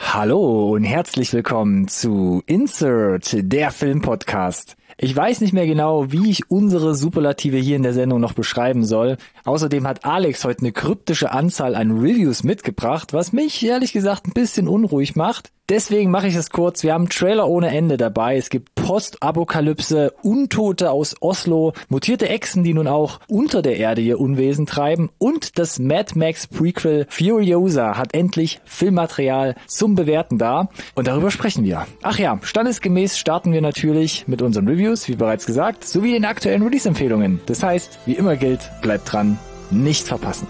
Hallo und herzlich willkommen zu Insert, der Filmpodcast. Ich weiß nicht mehr genau, wie ich unsere Superlative hier in der Sendung noch beschreiben soll. Außerdem hat Alex heute eine kryptische Anzahl an Reviews mitgebracht, was mich ehrlich gesagt ein bisschen unruhig macht. Deswegen mache ich es kurz. Wir haben Trailer ohne Ende dabei. Es gibt Postapokalypse, Untote aus Oslo, mutierte Echsen, die nun auch unter der Erde ihr Unwesen treiben, und das Mad Max Prequel Furiosa hat endlich Filmmaterial zum Bewerten da. Und darüber sprechen wir. Ach ja, standesgemäß starten wir natürlich mit unseren Reviews, wie bereits gesagt, sowie den aktuellen Release-Empfehlungen. Das heißt, wie immer gilt, bleibt dran, nicht verpassen.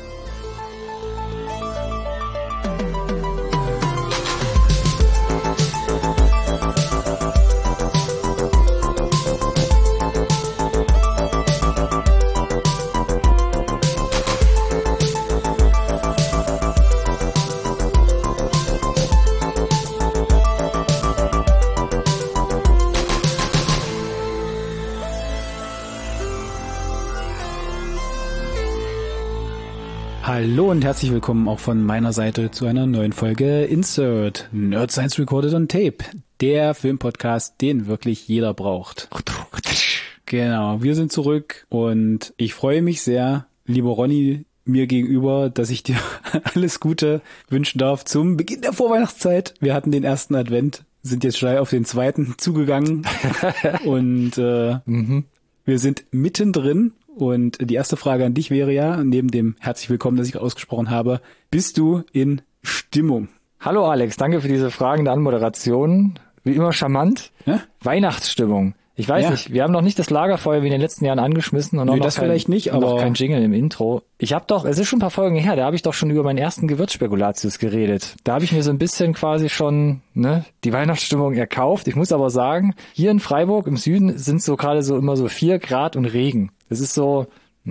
Hallo und herzlich willkommen auch von meiner Seite zu einer neuen Folge Insert, Nerd Science Recorded on Tape, der Filmpodcast, den wirklich jeder braucht. Genau, wir sind zurück und ich freue mich sehr, lieber Ronny, mir gegenüber, dass ich dir alles Gute wünschen darf zum Beginn der Vorweihnachtszeit. Wir hatten den ersten Advent, sind jetzt schnell auf den zweiten zugegangen und wir sind mittendrin. Und die erste Frage an dich wäre ja, neben dem herzlich willkommen, das ich ausgesprochen habe, bist du in Stimmung? Hallo Alex, danke für diese fragende Anmoderation. Wie immer charmant. Ja? Weihnachtsstimmung. Ich weiß nicht, wir haben noch nicht das Lagerfeuer wie in den letzten Jahren angeschmissen und das vielleicht nicht, aber noch kein Jingle im Intro. Ich habe doch, es ist schon ein paar Folgen her, da habe ich doch schon über meinen ersten Gewürzspekulatius geredet. Da habe ich mir so ein bisschen quasi schon die Weihnachtsstimmung erkauft. Ich muss aber sagen, hier in Freiburg im Süden sind so gerade so immer so 4 Grad und Regen. Das ist so,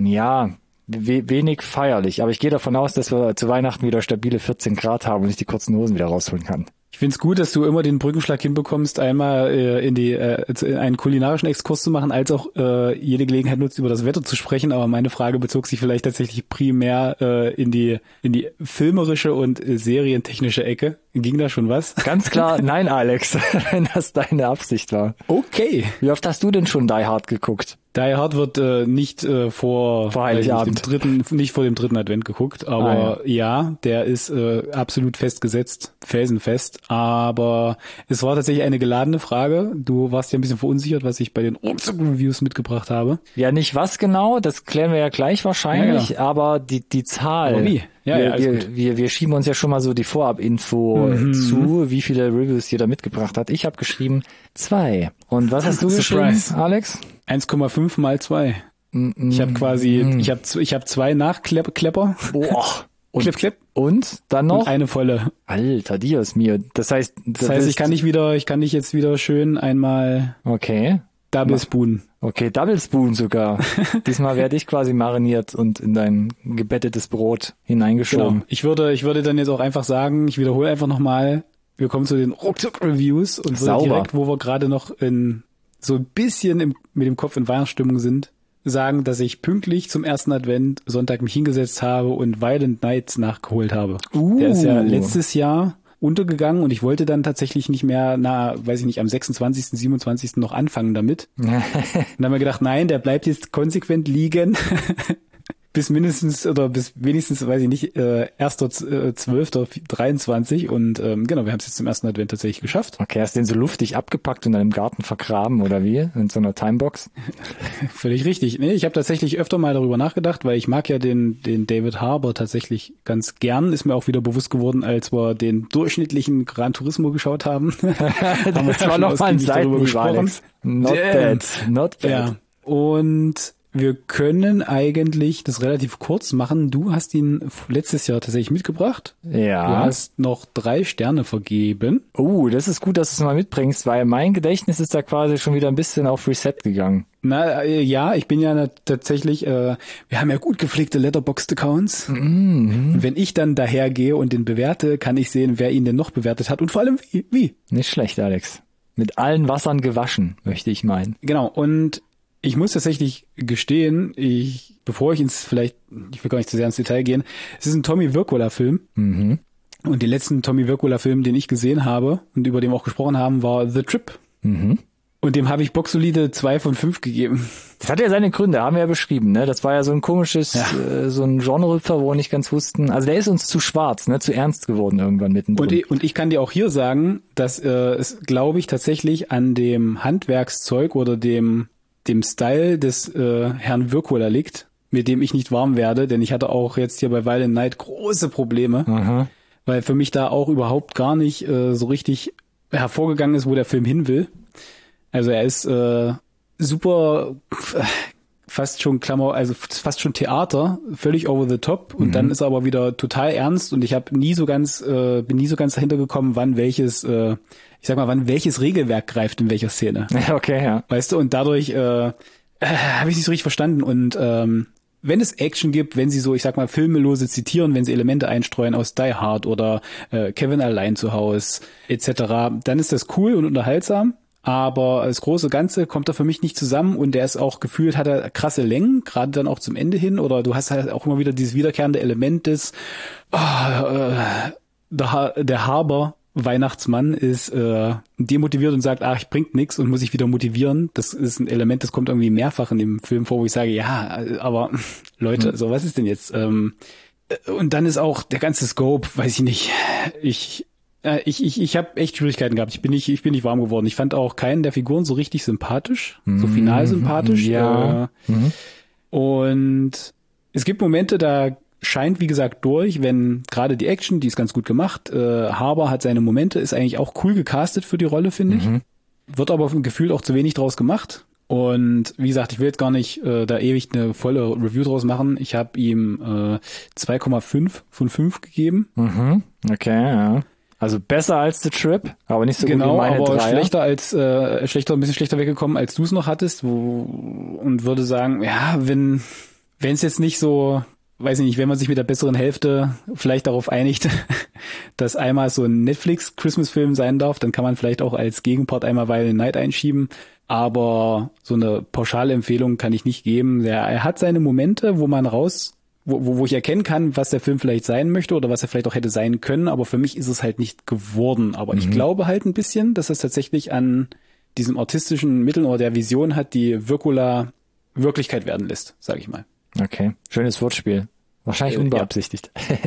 wenig feierlich. Aber ich gehe davon aus, dass wir zu Weihnachten wieder stabile 14 Grad haben und ich die kurzen Hosen wieder rausholen kann. Ich find's gut, dass du immer den Brückenschlag hinbekommst, einmal in einen kulinarischen Exkurs zu machen, als auch jede Gelegenheit nutzt, über das Wetter zu sprechen. Aber meine Frage bezog sich vielleicht tatsächlich primär in die filmerische und serientechnische Ecke. Ging da schon was? Ganz klar, nein, Alex, wenn das deine Absicht war. Okay. Wie oft hast du denn schon Die Hard geguckt? Die Hard wird nicht vor Heiligabend. Nicht vor dem dritten Advent geguckt, aber ja, der ist absolut festgesetzt, felsenfest. Aber es war tatsächlich eine geladene Frage. Du warst ja ein bisschen verunsichert, was ich bei den Reviews mitgebracht habe. Ja, nicht was genau, das klären wir ja gleich wahrscheinlich, ja, genau. Aber die Zahl. Aber wie? Ja, wir schieben uns ja schon mal so die Vorab-Info zu, wie viele Reviews jeder mitgebracht hat. Ich habe geschrieben 2. Und was hast du geschrieben, Alex? 1,5 mal 2. Ich habe quasi, ich habe 2 Nachklepper. Boah. Klipp. Und dann noch? Und eine volle. Alter, Dios mio. Das heißt, ich kann dich jetzt wieder schön einmal. Okay. Double Spoon. Okay, Double Spoon sogar. Diesmal werde ich quasi mariniert und in dein gebettetes Brot hineingeschoben. Genau. Ich würde dann jetzt auch einfach sagen, ich wiederhole einfach nochmal, wir kommen zu den Ruckzuck-Reviews und so direkt, wo wir gerade noch so ein bisschen mit dem Kopf in Weihnachtsstimmung sind, sagen, dass ich pünktlich zum ersten Advent Sonntag mich hingesetzt habe und Violent Night nachgeholt habe. Der ist ja letztes Jahr untergegangen und ich wollte dann tatsächlich nicht mehr, am 26., 27. noch anfangen damit. Und dann haben wir gedacht, nein, der bleibt jetzt konsequent liegen. bis wenigstens, weiß ich nicht, 1.12.23 und genau, wir haben es jetzt zum ersten Advent tatsächlich geschafft. Okay, hast du den so luftig abgepackt und dann im Garten vergraben oder wie? In so einer Timebox? Völlig richtig. Nee, ich habe tatsächlich öfter mal darüber nachgedacht, weil ich mag ja den David Harbour tatsächlich ganz gern. Ist mir auch wieder bewusst geworden, als wir den durchschnittlichen Gran Turismo geschaut haben. Das war noch mal ein Seitenhieb, Alex. Not bad. Ja. Und wir können eigentlich das relativ kurz machen. Du hast ihn letztes Jahr tatsächlich mitgebracht. Ja. Du hast noch 3 Sterne vergeben. Das ist gut, dass du es mal mitbringst, weil mein Gedächtnis ist da quasi schon wieder ein bisschen auf Reset gegangen. Ich bin ja tatsächlich, wir haben ja gut gepflegte Letterboxd-Accounts. Wenn ich dann dahergehe und den bewerte, kann ich sehen, wer ihn denn noch bewertet hat und vor allem wie. Nicht schlecht, Alex. Mit allen Wassern gewaschen, möchte ich meinen. Genau, und ich muss tatsächlich gestehen, ich will gar nicht zu sehr ins Detail gehen, es ist ein Tommy Wirkola-Film. Und den letzten Tommy Wirkola-Film, den ich gesehen habe und über den wir auch gesprochen haben, war The Trip. Mhm. Und dem habe ich boxsolide 2 von 5 gegeben. Das hat ja seine Gründe, haben wir ja beschrieben, ne? Das war ja so ein komisches, so ein Genrehüpfer, wo wir nicht ganz wussten. Also der ist uns zu schwarz, ne? Zu ernst geworden irgendwann mittendrin. Und ich kann dir auch hier sagen, dass es, glaube ich, tatsächlich an dem Handwerkszeug oder dem Style des Herrn Wirkola liegt, mit dem ich nicht warm werde, denn ich hatte auch jetzt hier bei Violent Night große Probleme, weil für mich da auch überhaupt gar nicht so richtig hervorgegangen ist, wo der Film hin will. Also er ist super, fast schon fast schon Theater, völlig over the top und dann ist er aber wieder total ernst und ich habe bin nie so ganz dahinter gekommen, wann welches Regelwerk greift in welcher Szene. Okay, ja. Weißt du, und dadurch habe ich nicht so richtig verstanden und wenn es Action gibt, wenn sie so, ich sag mal, filmelose zitieren, wenn sie Elemente einstreuen aus Die Hard oder Kevin allein zu Haus etc., dann ist das cool und unterhaltsam. Aber das große Ganze kommt da für mich nicht zusammen und der ist auch gefühlt, hat er krasse Längen, gerade dann auch zum Ende hin oder du hast halt auch immer wieder dieses wiederkehrende Element des der Harbour Weihnachtsmann ist demotiviert und sagt, ich bringt nichts und muss sich wieder motivieren. Das ist ein Element, das kommt irgendwie mehrfach in dem Film vor, wo ich sage, ja, aber Leute, so was ist denn jetzt? Und dann ist auch der ganze Scope, weiß ich nicht, ich habe echt Schwierigkeiten gehabt. Ich bin nicht warm geworden. Ich fand auch keinen der Figuren so richtig sympathisch, so final sympathisch. Ja. Und es gibt Momente, da scheint, wie gesagt, durch, wenn gerade die Action, die ist ganz gut gemacht. Harbour hat seine Momente, ist eigentlich auch cool gecastet für die Rolle, finde ich. Wird aber gefühlt auch zu wenig draus gemacht. Und wie gesagt, ich will jetzt gar nicht da ewig eine volle Review draus machen. Ich habe ihm 2,5 von 5 gegeben. Okay, ja. Also besser als The Trip, aber nicht so gut wie meine aber Dreier. ein bisschen schlechter weggekommen, als du es noch hattest, und würde sagen, ja, wenn es jetzt nicht so, weiß ich nicht, wenn man sich mit der besseren Hälfte vielleicht darauf einigt, dass einmal so ein Netflix-Christmas-Film sein darf, dann kann man vielleicht auch als Gegenpart einmal Violent Night einschieben. Aber so eine pauschale Empfehlung kann ich nicht geben. Er hat seine Momente, wo man wo ich erkennen kann, was der Film vielleicht sein möchte oder was er vielleicht auch hätte sein können, aber für mich ist es halt nicht geworden. Aber ich glaube halt ein bisschen, dass es tatsächlich an diesem artistischen Mitteln oder der Vision hat, die Wirkola Wirklichkeit werden lässt, sage ich mal. Okay, schönes Wortspiel. Wahrscheinlich unbeabsichtigt.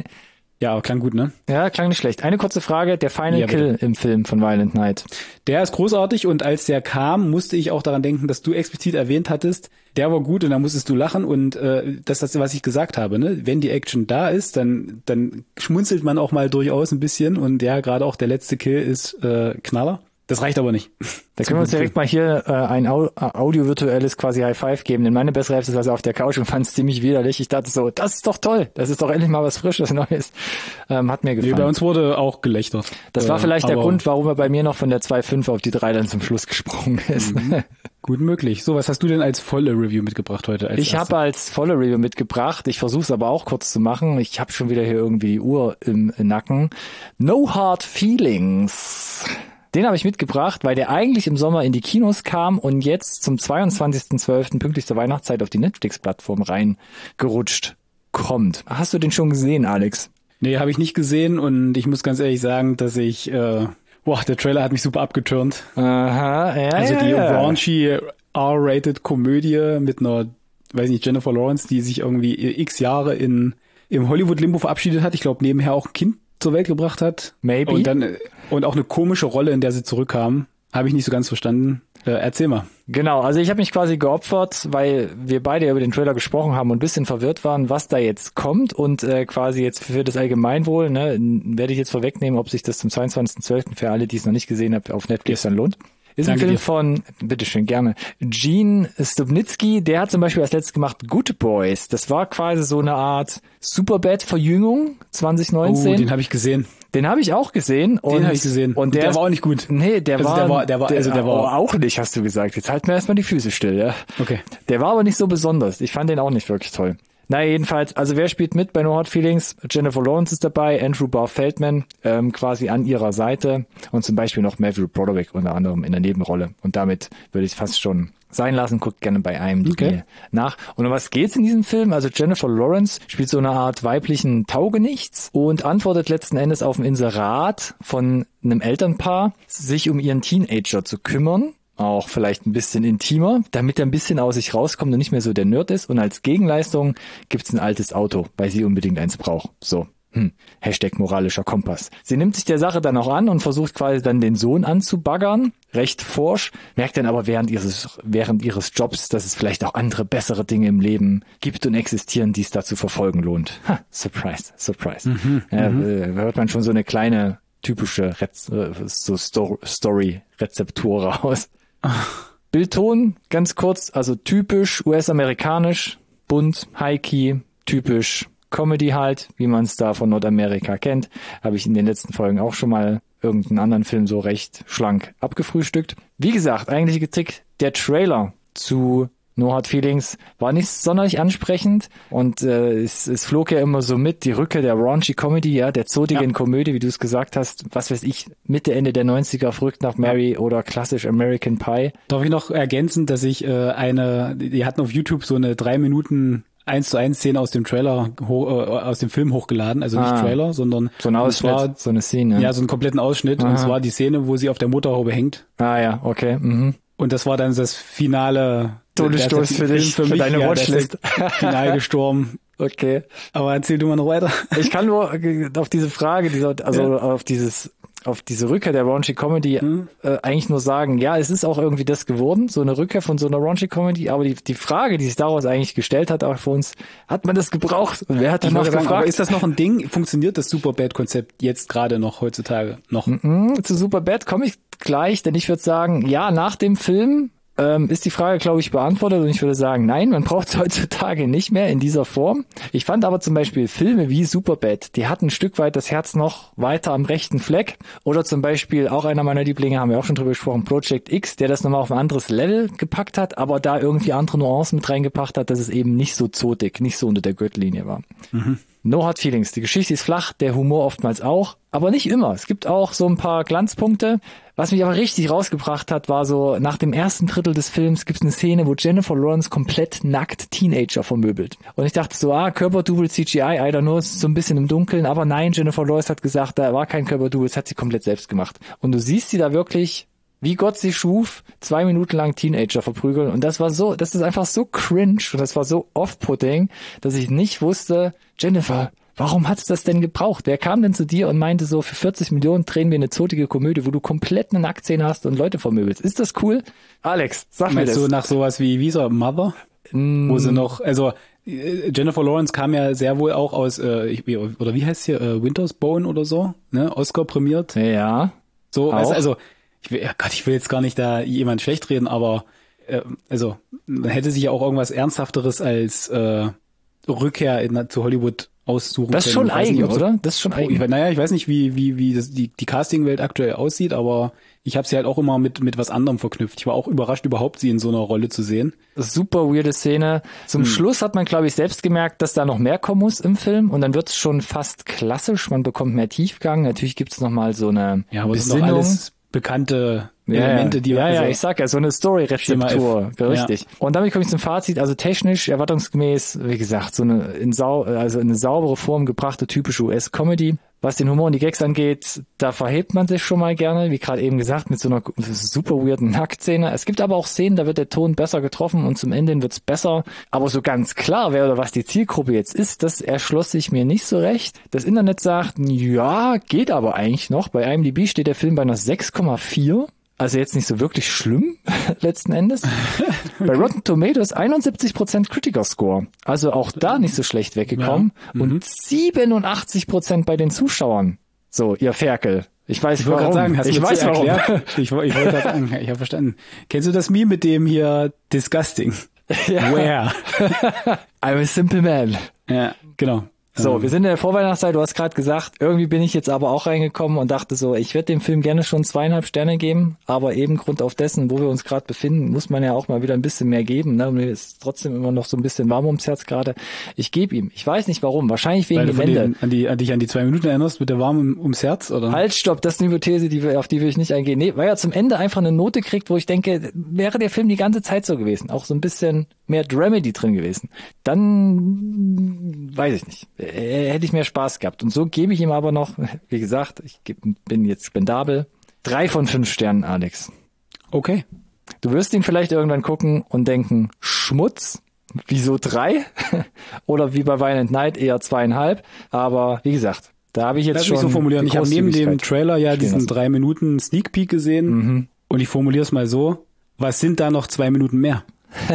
Ja, aber klang gut, ne? Ja, klang nicht schlecht. Eine kurze Frage, der Final Kill im Film von Violent Night. Der ist großartig und als der kam, musste ich auch daran denken, dass du explizit erwähnt hattest, der war gut und da musstest du lachen und das ist, was ich gesagt habe, ne? Wenn die Action da ist, dann schmunzelt man auch mal durchaus ein bisschen und ja, gerade auch der letzte Kill ist Knaller. Das reicht aber nicht. Da können wir uns direkt mal hier ein audiovisuelles quasi High Five geben, denn meine bessere Hälfte saß auf der Couch und fand es ziemlich widerlich. Ich dachte so, das ist doch toll, das ist doch endlich mal was Frisches, Neues. Hat mir gefallen. Nee, bei uns wurde auch gelächtert. Das war vielleicht der Grund, warum er bei mir noch von der 2,5 auf die 3 dann zum Schluss gesprungen ist. Gut möglich. So, was hast du denn als volle Review mitgebracht heute? Ich habe als volle Review mitgebracht, ich versuche es aber auch kurz zu machen. Ich habe schon wieder hier irgendwie die Uhr im Nacken. No Hard Feelings. Den habe ich mitgebracht, weil der eigentlich im Sommer in die Kinos kam und jetzt zum 22.12. pünktlich zur Weihnachtszeit auf die Netflix-Plattform reingerutscht kommt. Hast du den schon gesehen, Alex? Nee, habe ich nicht gesehen und ich muss ganz ehrlich sagen, dass ich, der Trailer hat mich super abgeturnt. Aha, ja. Also die raunchy R-rated Komödie mit einer, weiß nicht, Jennifer Lawrence, die sich irgendwie x Jahre im Hollywood-Limbo verabschiedet hat. Ich glaube, nebenher auch ein Kind zur Welt gebracht hat. Maybe. Und auch eine komische Rolle, in der sie zurückkam. Habe ich nicht so ganz verstanden. Erzähl mal. Genau, also ich habe mich quasi geopfert, weil wir beide über den Trailer gesprochen haben und ein bisschen verwirrt waren, was da jetzt kommt und quasi jetzt für das Allgemeinwohl, ne, werde ich jetzt vorwegnehmen, ob sich das zum 22.12. für alle, die es noch nicht gesehen haben, auf Netflix dann lohnt. Ist ein Film von, bitteschön, gerne, Gene Stupnitsky, der hat zum Beispiel als letztes gemacht Good Boys. Das war quasi so eine Art Superbad-Verjüngung 2019. Oh, den habe ich gesehen. Den habe ich auch gesehen. Und der war auch nicht gut. Nee, der war auch nicht, hast du gesagt. Jetzt halten wir erstmal die Füße still, ja. Okay. Der war aber nicht so besonders. Ich fand den auch nicht wirklich toll. Naja, jedenfalls, also wer spielt mit bei No Hard Feelings? Jennifer Lawrence ist dabei, Andrew Barr Feldman quasi an ihrer Seite und zum Beispiel noch Matthew Broderick unter anderem in der Nebenrolle. Und damit würde ich fast schon sein lassen, guckt gerne bei IMDb nach. Und um was geht's in diesem Film? Also Jennifer Lawrence spielt so eine Art weiblichen Taugenichts und antwortet letzten Endes auf ein Inserat von einem Elternpaar, sich um ihren Teenager zu kümmern. Auch vielleicht ein bisschen intimer, damit er ein bisschen aus sich rauskommt und nicht mehr so der Nerd ist. Und als Gegenleistung gibt's ein altes Auto, weil sie unbedingt eins braucht. So. Hashtag moralischer Kompass. Sie nimmt sich der Sache dann auch an und versucht quasi dann den Sohn anzubaggern, recht forsch, merkt dann aber während ihres Jobs, dass es vielleicht auch andere, bessere Dinge im Leben gibt und existieren, die es da zu verfolgen lohnt. Surprise, surprise. Hört man schon so eine kleine, typische Story-Rezeptur raus. Bildton, ganz kurz, also typisch US-amerikanisch, bunt, high-key, typisch Comedy halt, wie man es da von Nordamerika kennt. Habe ich in den letzten Folgen auch schon mal irgendeinen anderen Film so recht schlank abgefrühstückt. Wie gesagt, eigentliche Kritik, der Trailer zu No Hard Feelings war nicht sonderlich ansprechend und es flog ja immer so mit, die Rückkehr der raunchy Comedy, ja, der zotigen Komödie, wie du es gesagt hast, was weiß ich, Mitte, Ende der 90er, verrückt nach Mary oder klassisch American Pie. Darf ich noch ergänzen, dass ich die hatten auf YouTube so eine 3 Minuten 1:1 Szene aus dem Trailer, aus dem Film hochgeladen, also nicht Trailer, sondern so ein Ausschnitt, so eine Szene. Ja, so einen kompletten Ausschnitt, und zwar die Szene, wo sie auf der Motorhaube hängt. Ah ja, okay. Und das war dann das finale Todesstoß für dich, für deine Watchlist. Final gestorben. Okay. Aber erzähl du mal noch weiter. Ich kann nur auf diese Frage, auf diese Rückkehr der raunchy Comedy eigentlich nur sagen, ja, es ist auch irgendwie das geworden, so eine Rückkehr von so einer raunchy Comedy, aber die Frage, die sich daraus eigentlich gestellt hat, auch für uns, hat man das gebraucht? Und wer hat danach gefragt? Aber ist das noch ein Ding? Funktioniert das Superbad-Konzept jetzt gerade noch heutzutage noch? Zu Superbad komme ich gleich, denn ich würde sagen, ja, nach dem Film ist die Frage, glaube ich, beantwortet, und ich würde sagen, nein, man braucht es heutzutage nicht mehr in dieser Form. Ich fand aber zum Beispiel Filme wie Superbad, die hatten ein Stück weit das Herz noch weiter am rechten Fleck, oder zum Beispiel auch einer meiner Lieblinge, haben wir auch schon drüber gesprochen, Project X, der das nochmal auf ein anderes Level gepackt hat, aber da irgendwie andere Nuancen mit reingebracht hat, dass es eben nicht so zotig, nicht so unter der Gürtellinie war. No Hard Feelings. Die Geschichte ist flach, der Humor oftmals auch, aber nicht immer. Es gibt auch so ein paar Glanzpunkte. Was mich aber richtig rausgebracht hat, war so, nach dem ersten Drittel des Films gibt es eine Szene, wo Jennifer Lawrence komplett nackt Teenager vermöbelt. Und ich dachte so, Körperdouble, CGI, I don't know, es ist so ein bisschen im Dunkeln, aber nein, Jennifer Lawrence hat gesagt, da war kein Körperdouble, das hat sie komplett selbst gemacht. Und du siehst sie da wirklich, wie Gott sie schuf, 2 Minuten lang Teenager verprügeln. Und das ist einfach so cringe und das war so off-putting, dass ich nicht wusste, Jennifer, warum hat's das denn gebraucht? Wer kam denn zu dir und meinte so, für 40 Millionen drehen wir eine zotige Komödie, wo du komplett eine Nacktszene hast und Leute vermöbelst? Ist das cool? Alex, sag mir das. So nach sowas wie so Mother? Wo sie noch, also Jennifer Lawrence kam ja sehr wohl auch aus, oder wie heißt hier, Winter's Bone oder so, ne? Oscar prämiert. Ja. So, also ich will jetzt gar nicht da jemand schlecht reden, aber man hätte sich ja auch irgendwas Ernsthafteres als Rückkehr zu Hollywood aussuchen das können. Das ist schon eigen, oder? Das ist schon eigen. Ich weiß nicht, wie das, die Castingwelt aktuell aussieht, aber ich habe sie halt auch immer mit was anderem verknüpft. Ich war auch überrascht, überhaupt sie in so einer Rolle zu sehen. Super weirde Szene. Zum Schluss hat man, glaube ich, selbst gemerkt, dass da noch mehr kommen muss im Film, und dann wird es schon fast klassisch. Man bekommt mehr Tiefgang. Natürlich gibt es nochmal so eine Besinnung. Alles bekannte Elemente, die ich sag ja, so eine Story-Rezeptur, richtig. Ja. Und damit komme ich zum Fazit, also technisch, erwartungsgemäß, wie gesagt, so eine saubere Form gebrachte typische US-Comedy. Was den Humor und die Gags angeht, da verhebt man sich schon mal gerne, wie gerade eben gesagt, mit so einer super weirden Nacktszene. Es gibt aber auch Szenen, da wird der Ton besser getroffen und zum Ende wird's besser. Aber so ganz klar, wer oder was die Zielgruppe jetzt ist, das erschloss sich mir nicht so recht. Das Internet sagt, ja, geht aber eigentlich noch. Bei IMDb steht der Film bei einer 6,4. Also jetzt nicht so wirklich schlimm, letzten Endes. Bei Rotten Tomatoes 71% Critiker-Score. Also auch da nicht so schlecht weggekommen. Ja. Und 87% bei den Zuschauern. So, ihr Ferkel. Ich weiß warum. Sagen, ich weiß warum. Ich wollte gerade sagen, ich habe verstanden. Kennst du das Meme mit dem hier Disgusting? Ja. Where? I'm a simple man. Ja, genau. So, wir sind in der Vorweihnachtszeit, du hast gerade gesagt, irgendwie bin ich jetzt aber auch reingekommen und dachte so, ich würde dem Film gerne schon 2,5 Sterne geben, aber eben Grund auf dessen, wo wir uns gerade befinden, muss man ja auch mal wieder ein bisschen mehr geben. Ne? Mir ist trotzdem immer noch so ein bisschen warm ums Herz gerade. Ich gebe ihm. Ich weiß nicht warum. Wahrscheinlich wegen dem Ende. Dich an die 2 Minuten erinnerst mit der warm ums Herz, oder? Halt, stopp, das ist eine Hypothese, auf die will ich nicht eingehen. Nee, weil er zum Ende einfach eine Note kriegt, wo ich denke, wäre der Film die ganze Zeit so gewesen. Auch so ein bisschen mehr Dramedy drin gewesen. Dann weiß ich nicht. Hätte ich mehr Spaß gehabt. Und so gebe ich ihm aber noch, wie gesagt, bin jetzt spendabel, 3 von 5 Sternen, Alex. Okay. Du wirst ihn vielleicht irgendwann gucken und denken, Schmutz, wieso 3? Oder wie bei Violent Night eher 2,5. Aber wie gesagt, da habe ich jetzt schon... so formulieren. Ich habe neben dem Trailer ja diesen 3 Minuten Sneak Peek gesehen und ich formuliere es mal so, was sind da noch 2 Minuten mehr?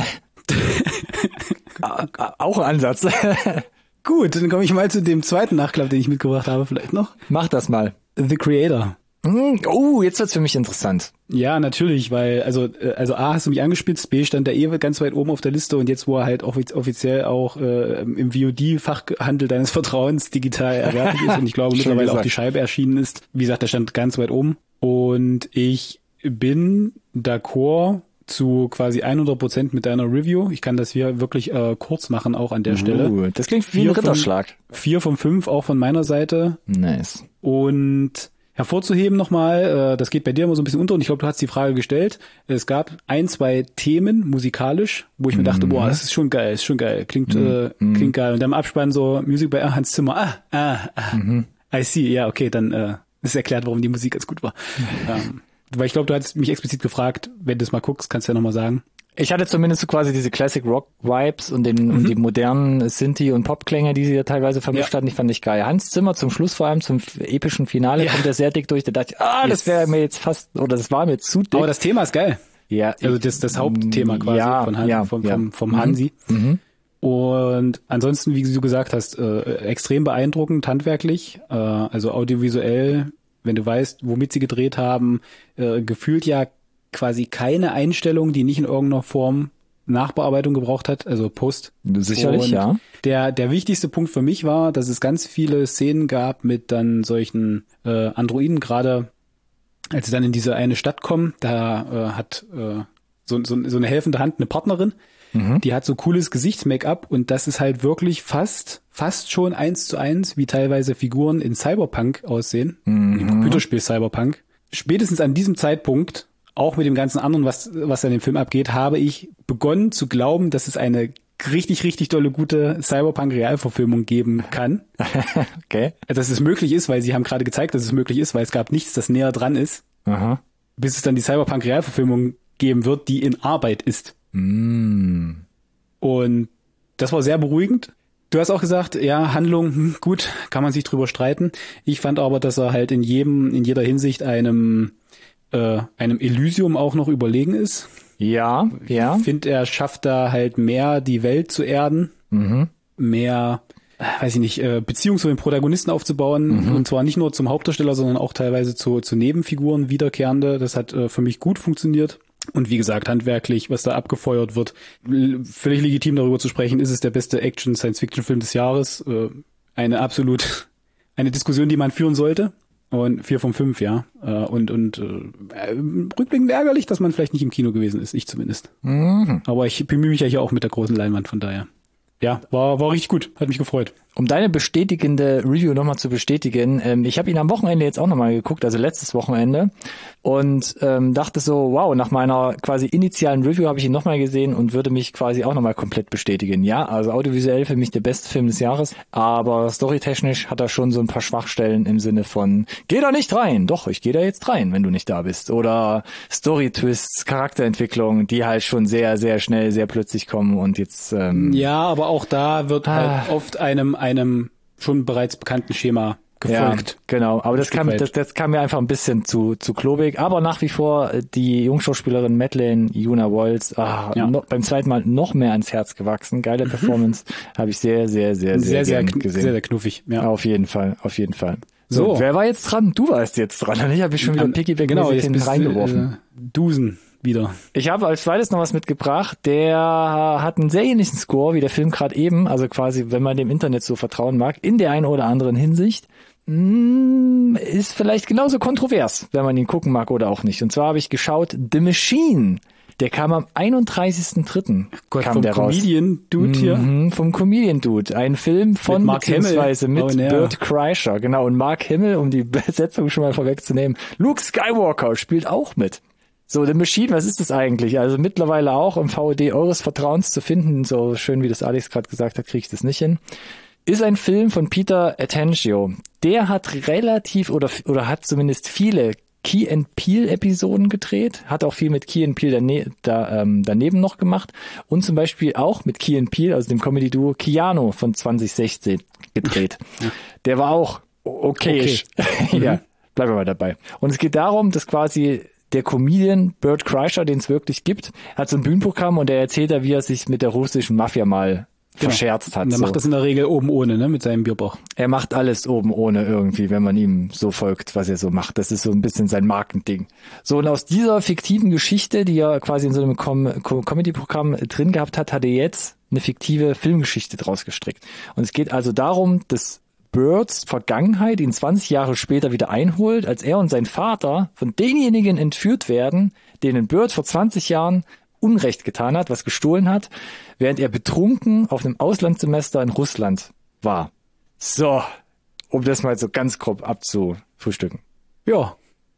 Auch ein Ansatz. Gut, dann komme ich mal zu dem zweiten Nachklapp, den ich mitgebracht habe, vielleicht noch. Mach das mal. The Creator. Oh, jetzt wird's für mich interessant. Ja, natürlich, weil, also A, hast du mich angespitzt, B, stand der ganz weit oben auf der Liste und jetzt, wo er halt offiziell auch im VOD-Fachhandel deines Vertrauens digital erwerblich ist und ich glaube mittlerweile auch die Scheibe erschienen ist. Wie gesagt, der stand ganz weit oben und ich bin d'accord zu quasi 100% mit deiner Review. Ich kann das hier wirklich kurz machen, auch an der Stelle. Das klingt wie ein Ritterschlag. 4 von 5 auch von meiner Seite. Nice. Und hervorzuheben nochmal, das geht bei dir immer so ein bisschen unter und ich glaube, du hast die Frage gestellt. Es gab 1, 2 Themen musikalisch, wo ich mir dachte, boah, das ist schon geil, klingt geil. Und dann im Abspann so Musik bei Hans Zimmer. I see, ja, okay, dann ist erklärt, warum die Musik ganz gut war. Weil ich glaube, du hattest mich explizit gefragt, wenn du es mal guckst, kannst du ja nochmal sagen. Ich hatte zumindest so quasi diese Classic Rock Vibes und und die modernen Synthie- und Popklänge, die sie da teilweise vermischt hatten, die fand ich geil. Hans Zimmer zum Schluss vor allem, zum epischen Finale, kommt er sehr dick durch. Da dachte ich, das wäre mir jetzt fast, oder das war mir zu dick. Aber das Thema ist geil. Ja. Also das Hauptthema quasi vom Hansi. Und ansonsten, wie du gesagt hast, extrem beeindruckend, handwerklich, also audiovisuell, wenn du weißt, womit sie gedreht haben, gefühlt ja quasi keine Einstellung, die nicht in irgendeiner Form Nachbearbeitung gebraucht hat, also Post. Sicherlich, und ja. Der wichtigste Punkt für mich war, dass es ganz viele Szenen gab mit dann solchen Androiden, gerade als sie dann in diese eine Stadt kommen, da hat so eine helfende Hand eine Partnerin, die hat so cooles Gesichts-Make-up und das ist halt wirklich fast schon 1:1, wie teilweise Figuren in Cyberpunk aussehen, im Computerspiel Cyberpunk. Spätestens an diesem Zeitpunkt, auch mit dem ganzen anderen, was in dem Film abgeht, habe ich begonnen zu glauben, dass es eine richtig, richtig tolle, gute Cyberpunk-Realverfilmung geben kann. Okay. Dass es möglich ist, weil sie haben gerade gezeigt, dass es möglich ist, weil es gab nichts, das näher dran ist. Bis es dann die Cyberpunk-Realverfilmung geben wird, die in Arbeit ist. Und das war sehr beruhigend. Du hast auch gesagt, ja, Handlung, gut, kann man sich drüber streiten. Ich fand aber, dass er halt in jeder Hinsicht einem Elysium auch noch überlegen ist. Ja. Ich finde, er schafft da halt mehr, die Welt zu erden, mehr, weiß ich nicht, Beziehungen zu den Protagonisten aufzubauen, und zwar nicht nur zum Hauptdarsteller, sondern auch teilweise zu Nebenfiguren, wiederkehrende. Das hat für mich gut funktioniert. Und wie gesagt, handwerklich, was da abgefeuert wird, völlig legitim darüber zu sprechen, ist es der beste Action-Science-Fiction-Film des Jahres. Eine Diskussion, die man führen sollte. Und 4 von 5, ja. Und rückblickend ärgerlich, dass man vielleicht nicht im Kino gewesen ist, ich zumindest. Aber ich bemühe mich ja hier auch mit der großen Leinwand, von daher. Ja, war richtig gut, hat mich gefreut. Um deine bestätigende Review nochmal zu bestätigen, ich habe ihn am Wochenende jetzt auch nochmal geguckt, also letztes Wochenende, und dachte so, wow, nach meiner quasi initialen Review habe ich ihn nochmal gesehen und würde mich quasi auch nochmal komplett bestätigen. Ja, also audiovisuell für mich der beste Film des Jahres, aber storytechnisch hat er schon so ein paar Schwachstellen im Sinne von, geh da nicht rein, doch, ich gehe da jetzt rein, wenn du nicht da bist. Oder Story-Twists, Charakterentwicklung, die halt schon sehr, sehr schnell, sehr plötzlich kommen und jetzt... ja, aber auch da wird halt oft einem schon bereits bekannten Schema gefolgt. Ja, genau. Aber das kam mir einfach ein bisschen zu klobig. Aber nach wie vor die Jungschauspielerin Madeleine Yuna Walls, beim zweiten Mal noch mehr ans Herz gewachsen. Geile Performance. Habe ich sehr, sehr, sehr, sehr, sehr gesehen. Sehr, sehr knuffig. Ja. Auf jeden Fall. So, wer war jetzt dran? Du warst jetzt dran. Ich habe schon wieder Piggyback hinten reingeworfen. Dusen. wieder. Ich habe als zweites noch was mitgebracht, der hat einen sehr ähnlichen Score wie der Film gerade eben, also quasi, wenn man dem Internet so vertrauen mag, in der einen oder anderen Hinsicht. Ist vielleicht genauso kontrovers, wenn man ihn gucken mag oder auch nicht. Und zwar habe ich geschaut The Machine. Der kam am 31.03. Vom Comedian-Dude hier? Vom Comedian-Dude. Ein Film von, Mark beziehungsweise Hamill. mit Bert Kreischer. Genau, und Mark Hamill, um die Besetzung schon mal vorwegzunehmen. Luke Skywalker spielt auch mit. So, The Machine, was ist das eigentlich? Also mittlerweile auch im VOD eures Vertrauens zu finden. So schön, wie das Alex gerade gesagt hat, kriege ich das nicht hin. Ist ein Film von Peter Atencio. Der hat relativ oder hat zumindest viele Key and Peele Episoden gedreht, hat auch viel mit Key and Peele daneben noch gemacht und zum Beispiel auch mit Key and Peele, also dem Comedy-Duo Keanu von 2016 gedreht. Der war auch okayisch. Ja, bleiben wir mal dabei. Und es geht darum, dass quasi der Comedian Bert Kreischer, den es wirklich gibt, hat so ein Bühnenprogramm und er erzählt da, wie er sich mit der russischen Mafia mal verscherzt hat. Und er macht das in der Regel oben ohne, ne, mit seinem Bierbauch. Er macht alles oben ohne irgendwie, wenn man ihm so folgt, was er so macht. Das ist so ein bisschen sein Markending. So, und aus dieser fiktiven Geschichte, die er quasi in so einem Comedy-Programm drin gehabt hat, hat er jetzt eine fiktive Filmgeschichte draus gestrickt. Und es geht also darum, dass Berts Vergangenheit ihn 20 Jahre später wieder einholt, als er und sein Vater von denjenigen entführt werden, denen Bert vor 20 Jahren Unrecht getan hat, was gestohlen hat, während er betrunken auf einem Auslandssemester in Russland war. So, um das mal so ganz grob abzufrühstücken. Ja.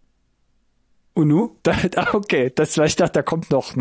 Und nu? Okay, ich dachte, da kommt noch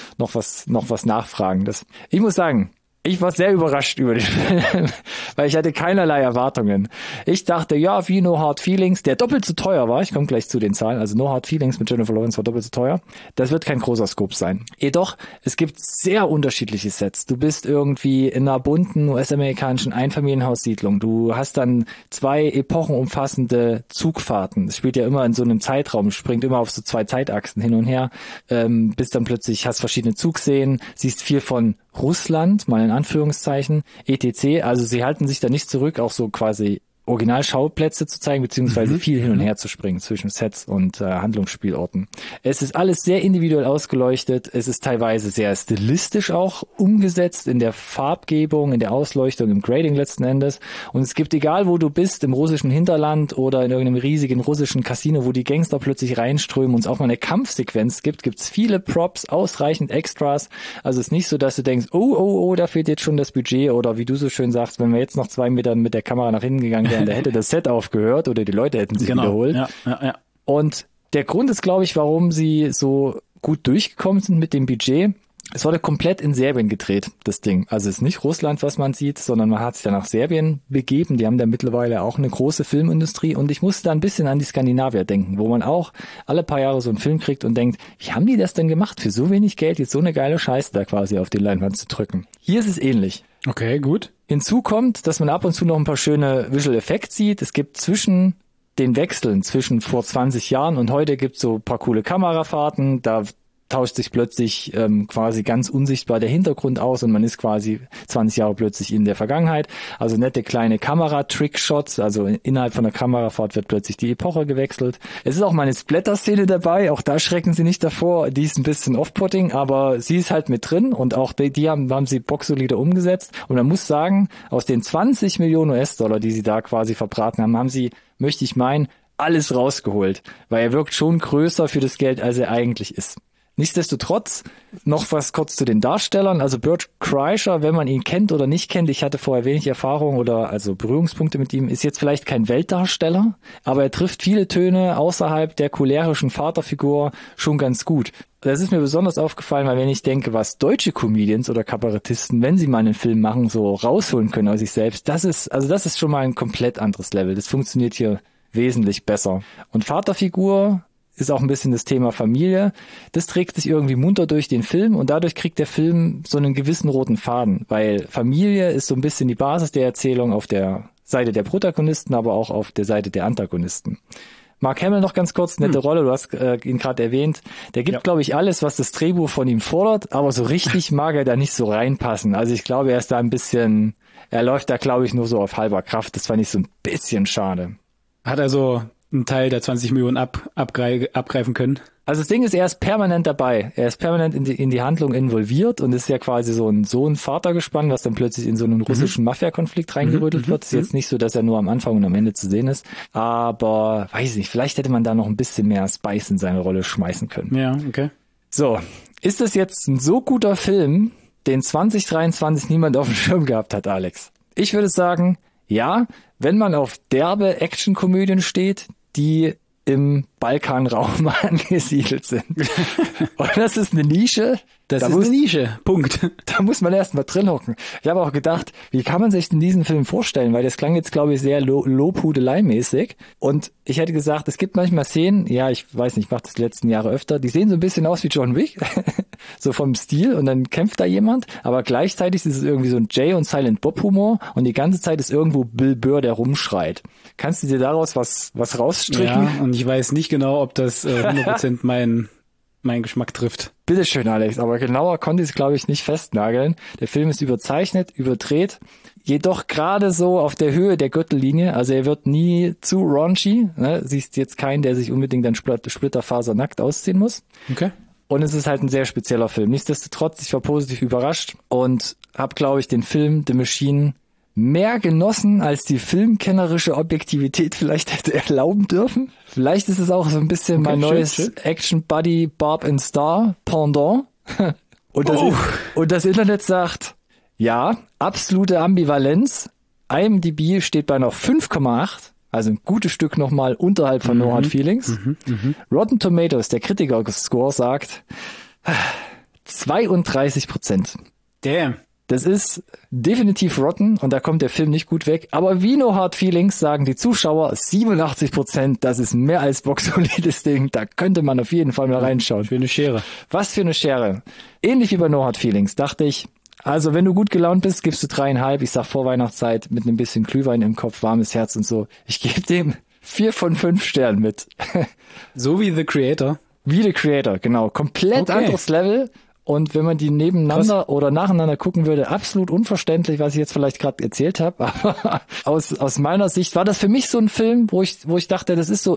was Nachfragendes. Ich muss sagen, ich war sehr überrascht über den Film, weil ich hatte keinerlei Erwartungen. Ich dachte, ja, wie No Hard Feelings, der doppelt so teuer war, ich komme gleich zu den Zahlen, also No Hard Feelings mit Jennifer Lawrence war doppelt so teuer, das wird kein großer Scope sein. Jedoch, es gibt sehr unterschiedliche Sets. Du bist irgendwie in einer bunten US-amerikanischen Einfamilienhaussiedlung. Du hast dann 2 epochenumfassende Zugfahrten. Es spielt ja immer in so einem Zeitraum, springt immer auf so 2 Zeitachsen hin und her, bis dann plötzlich hast verschiedene Zugszenen, siehst viel von Russland, mal in Anführungszeichen, etc. Also sie halten sich da nicht zurück, auch so quasi Originalschauplätze zu zeigen, beziehungsweise viel hin und her zu springen zwischen Sets und Handlungsspielorten. Es ist alles sehr individuell ausgeleuchtet, es ist teilweise sehr stilistisch auch umgesetzt in der Farbgebung, in der Ausleuchtung, im Grading letzten Endes. Und es gibt, egal wo du bist, im russischen Hinterland oder in irgendeinem riesigen russischen Casino, wo die Gangster plötzlich reinströmen und es auch mal eine Kampfsequenz gibt, gibt's viele Props, ausreichend Extras. Also es ist nicht so, dass du denkst, oh, da fehlt jetzt schon das Budget, oder wie du so schön sagst, wenn wir jetzt noch 2 Meter mit der Kamera nach hinten gegangen wären, da hätte das Set aufgehört oder die Leute hätten sich wiederholt. Ja. Und der Grund ist, glaube ich, warum sie so gut durchgekommen sind mit dem Budget. Es wurde komplett in Serbien gedreht, das Ding. Also es ist nicht Russland, was man sieht, sondern man hat sich dann nach Serbien begeben. Die haben da mittlerweile auch eine große Filmindustrie. Und ich musste da ein bisschen an die Skandinavier denken, wo man auch alle paar Jahre so einen Film kriegt und denkt, wie haben die das denn gemacht, für so wenig Geld jetzt so eine geile Scheiße da quasi auf die Leinwand zu drücken? Hier ist es ähnlich. Okay, gut. Hinzu kommt, dass man ab und zu noch ein paar schöne Visual Effects sieht. Es gibt zwischen den Wechseln zwischen vor 20 Jahren und heute gibt es so ein paar coole Kamerafahrten. Da tauscht sich plötzlich quasi ganz unsichtbar der Hintergrund aus und man ist quasi 20 Jahre plötzlich in der Vergangenheit. Also nette kleine Kamera-Trickshots, also innerhalb von der Kamerafahrt wird plötzlich die Epoche gewechselt. Es ist auch mal eine Splatter-Szene dabei, auch da schrecken sie nicht davor, die ist ein bisschen off-putting, aber sie ist halt mit drin und auch die haben sie boxsolide umgesetzt. Und man muss sagen, aus den 20 Millionen US-Dollar, die sie da quasi verbraten haben, haben sie, möchte ich meinen, alles rausgeholt, weil er wirkt schon größer für das Geld, als er eigentlich ist. Nichtsdestotrotz noch was kurz zu den Darstellern. Also Bert Kreischer, wenn man ihn kennt oder nicht kennt, ich hatte vorher wenig Erfahrung oder also Berührungspunkte mit ihm, ist jetzt vielleicht kein Weltdarsteller, aber er trifft viele Töne außerhalb der cholerischen Vaterfigur schon ganz gut. Das ist mir besonders aufgefallen, weil wenn ich denke, was deutsche Comedians oder Kabarettisten, wenn sie mal einen Film machen, so rausholen können aus sich selbst, das ist schon mal ein komplett anderes Level. Das funktioniert hier wesentlich besser. Und Vaterfigur ist auch ein bisschen das Thema Familie. Das trägt sich irgendwie munter durch den Film und dadurch kriegt der Film so einen gewissen roten Faden, weil Familie ist so ein bisschen die Basis der Erzählung auf der Seite der Protagonisten, aber auch auf der Seite der Antagonisten. Mark Hamill noch ganz kurz, nette Rolle, du hast ihn gerade erwähnt. Der gibt, glaube ich, alles, was das Drehbuch von ihm fordert, aber so richtig mag er da nicht so reinpassen. Also ich glaube, er läuft da, glaube ich, nur so auf halber Kraft. Das fand ich so ein bisschen schade. Hat also einen Teil der 20 Millionen abgreifen können. Also das Ding ist, er ist permanent dabei. Er ist permanent in die Handlung involviert und ist ja quasi so ein Sohn-Vater-Gespann, was dann plötzlich in so einen russischen Mafia-Konflikt reingerüttelt wird. Ist jetzt nicht so, dass er nur am Anfang und am Ende zu sehen ist. Aber, weiß nicht, vielleicht hätte man da noch ein bisschen mehr Spice in seine Rolle schmeißen können. Ja, okay. So, ist das jetzt ein so guter Film, den 2023 niemand auf dem Schirm gehabt hat, Alex? Ich würde sagen, ja, wenn man auf derbe Actionkomödien steht, die im Balkanraum angesiedelt sind. Und das ist eine Nische. Das ist eine Nische. Punkt. Da muss man erst mal drin hocken. Ich habe auch gedacht, wie kann man sich denn diesen Film vorstellen? Weil das klang jetzt, glaube ich, sehr Lobhudelei-mäßig. Und ich hätte gesagt, es gibt manchmal Szenen, ja, ich weiß nicht, ich mache das die letzten Jahre öfter, die sehen so ein bisschen aus wie John Wick, so vom Stil, und dann kämpft da jemand, aber gleichzeitig ist es irgendwie so ein Jay und Silent Bob Humor und die ganze Zeit ist irgendwo Bill Burr, der rumschreit. Kannst du dir daraus was rausstricken? Ja, und ich weiß nicht genau, ob das 100% mein Geschmack trifft. Bitteschön, Alex, aber genauer konnte ich es, glaube ich, nicht festnageln. Der Film ist überzeichnet, überdreht, jedoch gerade so auf der Höhe der Gürtellinie. Also er wird nie zu raunchy. Ne? Siehst jetzt keinen, der sich unbedingt dann splitterfasernackt ausziehen muss. Okay. Und es ist halt ein sehr spezieller Film. Nichtsdestotrotz, ich war positiv überrascht und habe, glaube ich, den Film The Machine mehr genossen, als die filmkennerische Objektivität vielleicht hätte erlauben dürfen. Vielleicht ist es auch so ein bisschen mein neues Action-Buddy Bob and Star Pendant. Und das Internet sagt, ja, absolute Ambivalenz. IMDb steht bei noch 5,8, also ein gutes Stück nochmal unterhalb von No Hard Feelings. Rotten Tomatoes, der Kritiker-Score, sagt 32%. Damn. Das ist definitiv rotten und da kommt der Film nicht gut weg. Aber wie No Hard Feelings sagen die Zuschauer 87%, das ist mehr als boxsolides Ding. Da könnte man auf jeden Fall mal reinschauen. Für eine Schere. Was für eine Schere. Ähnlich wie bei No Hard Feelings, dachte ich. Also wenn du gut gelaunt bist, gibst du 3,5. Ich sag Vorweihnachtszeit mit ein bisschen Glühwein im Kopf, warmes Herz und so. Ich gebe dem 4 von 5 Sternen mit. So wie The Creator. Wie The Creator, genau. Komplett anderes Level. Und wenn man die nebeneinander oder nacheinander gucken würde, absolut unverständlich, was ich jetzt vielleicht gerade erzählt habe. Aber aus meiner Sicht war das für mich so ein Film, wo ich dachte, das ist so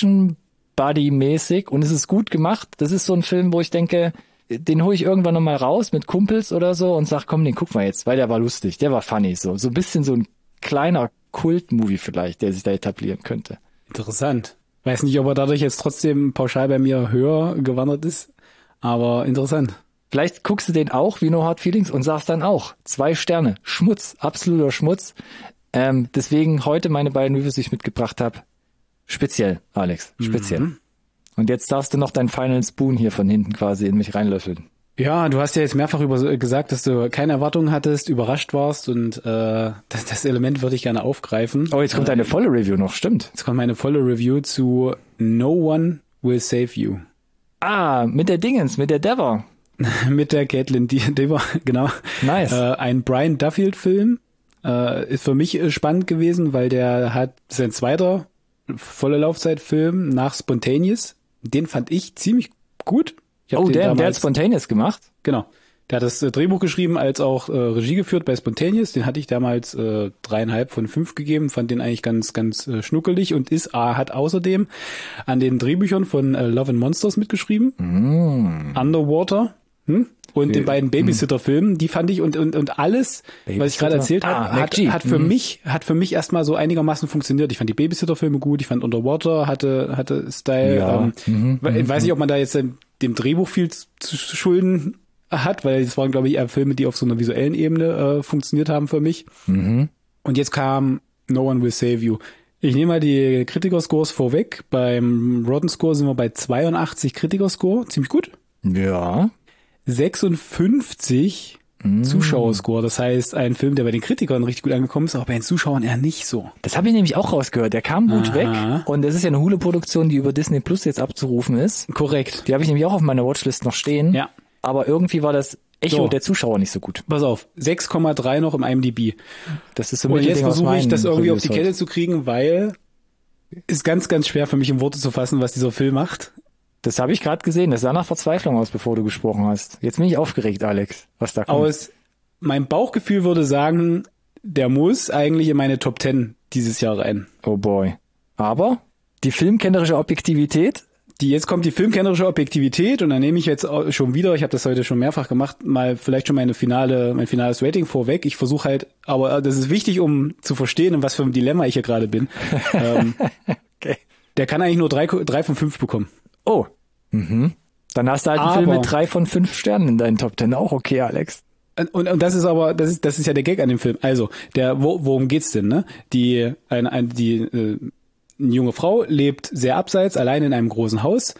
Action-Buddy-mäßig und es ist gut gemacht. Das ist so ein Film, wo ich denke, den hole ich irgendwann nochmal raus mit Kumpels oder so und sag, komm, den gucken wir jetzt, weil der war lustig, der war funny. So ein bisschen so ein kleiner Kult-Movie vielleicht, der sich da etablieren könnte. Interessant. Weiß nicht, ob er dadurch jetzt trotzdem pauschal bei mir höher gewandert ist, aber interessant. Vielleicht guckst du den auch wie No Hard Feelings und sagst dann auch 2 Sterne. Schmutz, absoluter Schmutz. Deswegen heute meine beiden Reviews, die ich mitgebracht habe. Speziell, Alex, speziell. Und jetzt darfst du noch deinen Final Spoon hier von hinten quasi in mich reinlöffeln. Ja, du hast ja jetzt mehrfach gesagt, dass du keine Erwartungen hattest, überrascht warst und das Element würde ich gerne aufgreifen. Oh, jetzt kommt eine volle Review noch, stimmt. Jetzt kommt meine volle Review zu No One Will Save You. Ah, mit der Dingens, mit der Dever. Mit der Caitlin Dever, genau. Nice. Ein Brian Duffield-Film. Ist für mich spannend gewesen, weil der hat sein zweiter volle Laufzeitfilm nach Spontaneous. Den fand ich ziemlich gut. Der hat Spontaneous gemacht? Genau. Der hat das Drehbuch geschrieben, als auch Regie geführt bei Spontaneous. Den hatte ich damals 3,5 von 5 gegeben, fand den eigentlich ganz, ganz schnuckelig und hat außerdem an den Drehbüchern von Love and Monsters mitgeschrieben. Underwater. Und den beiden Babysitter-Filmen, die fand ich und alles, was ich gerade erzählt habe, hat für mich erstmal so einigermaßen funktioniert. Ich fand die Babysitter-Filme gut, ich fand Underwater hatte Style. Ja. Ich weiß nicht, ob man da jetzt dem Drehbuch viel zu schulden hat, weil das waren, glaube ich, eher Filme, die auf so einer visuellen Ebene funktioniert haben für mich. Und jetzt kam No One Will Save You. Ich nehme mal die Kritiker-Scores vorweg. Beim Rotten Score sind wir bei 82 Kritiker-Score, ziemlich gut. Ja. 56 Zuschauerscore. Das heißt, ein Film, der bei den Kritikern richtig gut angekommen ist, aber bei den Zuschauern eher nicht so. Das habe ich nämlich auch rausgehört. Der kam gut weg und das ist ja eine Hulu-Produktion, die über Disney Plus jetzt abzurufen ist. Korrekt. Die habe ich nämlich auch auf meiner Watchlist noch stehen. Ja. Aber irgendwie war das Echo der Zuschauer nicht so gut. Pass auf, 6,3 noch im IMDb. Das ist so und jetzt versuche ich das irgendwie auf die Kette zu kriegen, weil ist ganz, ganz schwer für mich in Worte zu fassen, was dieser Film macht. Das habe ich gerade gesehen. Das sah nach Verzweiflung aus, bevor du gesprochen hast. Jetzt bin ich aufgeregt, Alex, was da kommt. Mein Bauchgefühl würde sagen, der muss eigentlich in meine Top 10 dieses Jahr rein. Oh boy. Aber Die filmkennerische Objektivität? Jetzt kommt die filmkennerische Objektivität und dann nehme ich jetzt schon wieder, ich habe das heute schon mehrfach gemacht, mal vielleicht schon mein finales Rating vorweg. Ich versuche halt, aber das ist wichtig, um zu verstehen, in was für einem Dilemma ich hier gerade bin. Okay. Der kann eigentlich nur 3 von 5 bekommen. Oh. Mhm. Dann hast du halt einen Film mit 3 von 5 Sternen in deinen Top 10. Auch okay, Alex. Und das ist aber, das ist ja der Gag an dem Film. Also, worum geht's denn, ne? Eine junge Frau lebt sehr abseits, allein in einem großen Haus.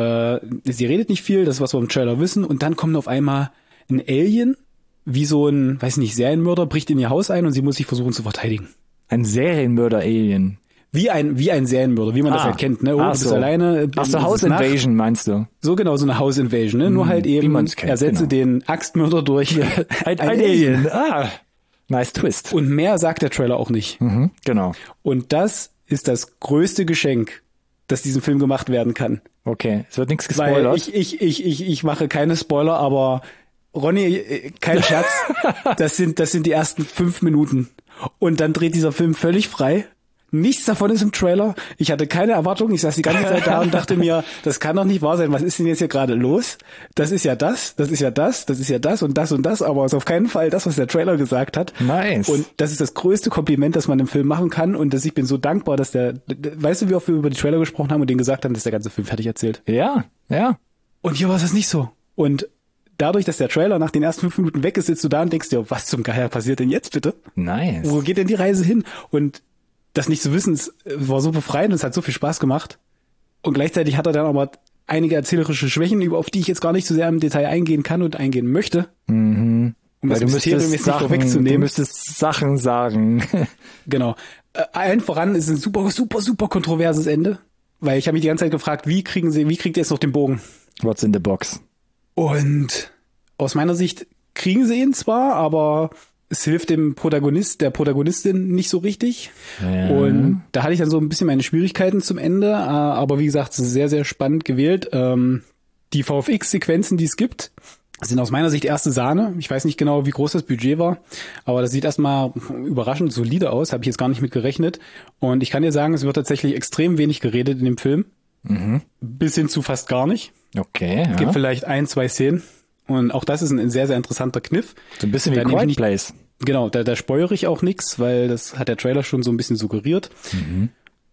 Sie redet nicht viel, das ist, was wir im Trailer wissen. Und dann kommt auf einmal ein Alien, wie so ein, weiß nicht, Serienmörder, bricht in ihr Haus ein und sie muss sich versuchen zu verteidigen. Ein Serienmörder-Alien. Wie ein Serienmörder, wie man das halt kennt, ne? Oh, du bist alleine. Ach so, House Invasion meinst du? So genau, so eine House Invasion, ne? Nur halt eben, ersetze den Axtmörder durch ein Alien. Nice Twist. Und mehr sagt der Trailer auch nicht. Mhm, genau. Und das ist das größte Geschenk, das diesem Film gemacht werden kann. Okay, es wird nichts gespoilert. Weil ich mache keine Spoiler, aber Ronny, kein Scherz, das sind die ersten 5 Minuten. Und dann dreht dieser Film völlig frei. Nichts davon ist im Trailer. Ich hatte keine Erwartung. Ich saß die ganze Zeit da und dachte mir, das kann doch nicht wahr sein. Was ist denn jetzt hier gerade los? Das ist ja das ist ja das ist ja das und das und das, aber es ist auf keinen Fall das, was der Trailer gesagt hat. Nice. Und das ist das größte Kompliment, das man im Film machen kann. Und ich bin so dankbar, dass weißt du, wie oft wir über die Trailer gesprochen haben und denen gesagt haben, dass der ganze Film fertig erzählt? Ja. Und hier war es nicht so. Und dadurch, dass der Trailer nach den ersten 5 Minuten weg ist, sitzt du da und denkst dir, was zum Geier passiert denn jetzt bitte? Nice. Wo geht denn die Reise hin? Und das nicht zu wissen, es war so befreiend, es hat so viel Spaß gemacht. Und gleichzeitig hat er dann aber einige erzählerische Schwächen, auf die ich jetzt gar nicht so sehr im Detail eingehen kann und eingehen möchte. Mhm. Um das Mysterium jetzt nicht vorwegzunehmen. Du müsstest Sachen sagen. Genau. Allen voran ist ein super, super, super kontroverses Ende. Weil ich habe mich die ganze Zeit gefragt, wie kriegt ihr jetzt noch den Bogen? What's in the box? Und aus meiner Sicht kriegen sie ihn zwar, aber es hilft der Protagonistin nicht so richtig. Ja. Und da hatte ich dann so ein bisschen meine Schwierigkeiten zum Ende. Aber wie gesagt, sehr, sehr spannend gewählt. Die VFX-Sequenzen, die es gibt, sind aus meiner Sicht erste Sahne. Ich weiß nicht genau, wie groß das Budget war, aber das sieht erstmal überraschend solide aus. Habe ich jetzt gar nicht mit gerechnet. Und ich kann dir sagen, es wird tatsächlich extrem wenig geredet in dem Film. Mhm. Bis hin zu fast gar nicht. Okay, ja. Gibt vielleicht 1, 2 Szenen. Und auch das ist ein sehr, sehr interessanter Kniff. So ein bisschen wie Quiet Place. Genau, da spoilere ich auch nichts, weil das hat der Trailer schon so ein bisschen suggeriert. Mhm.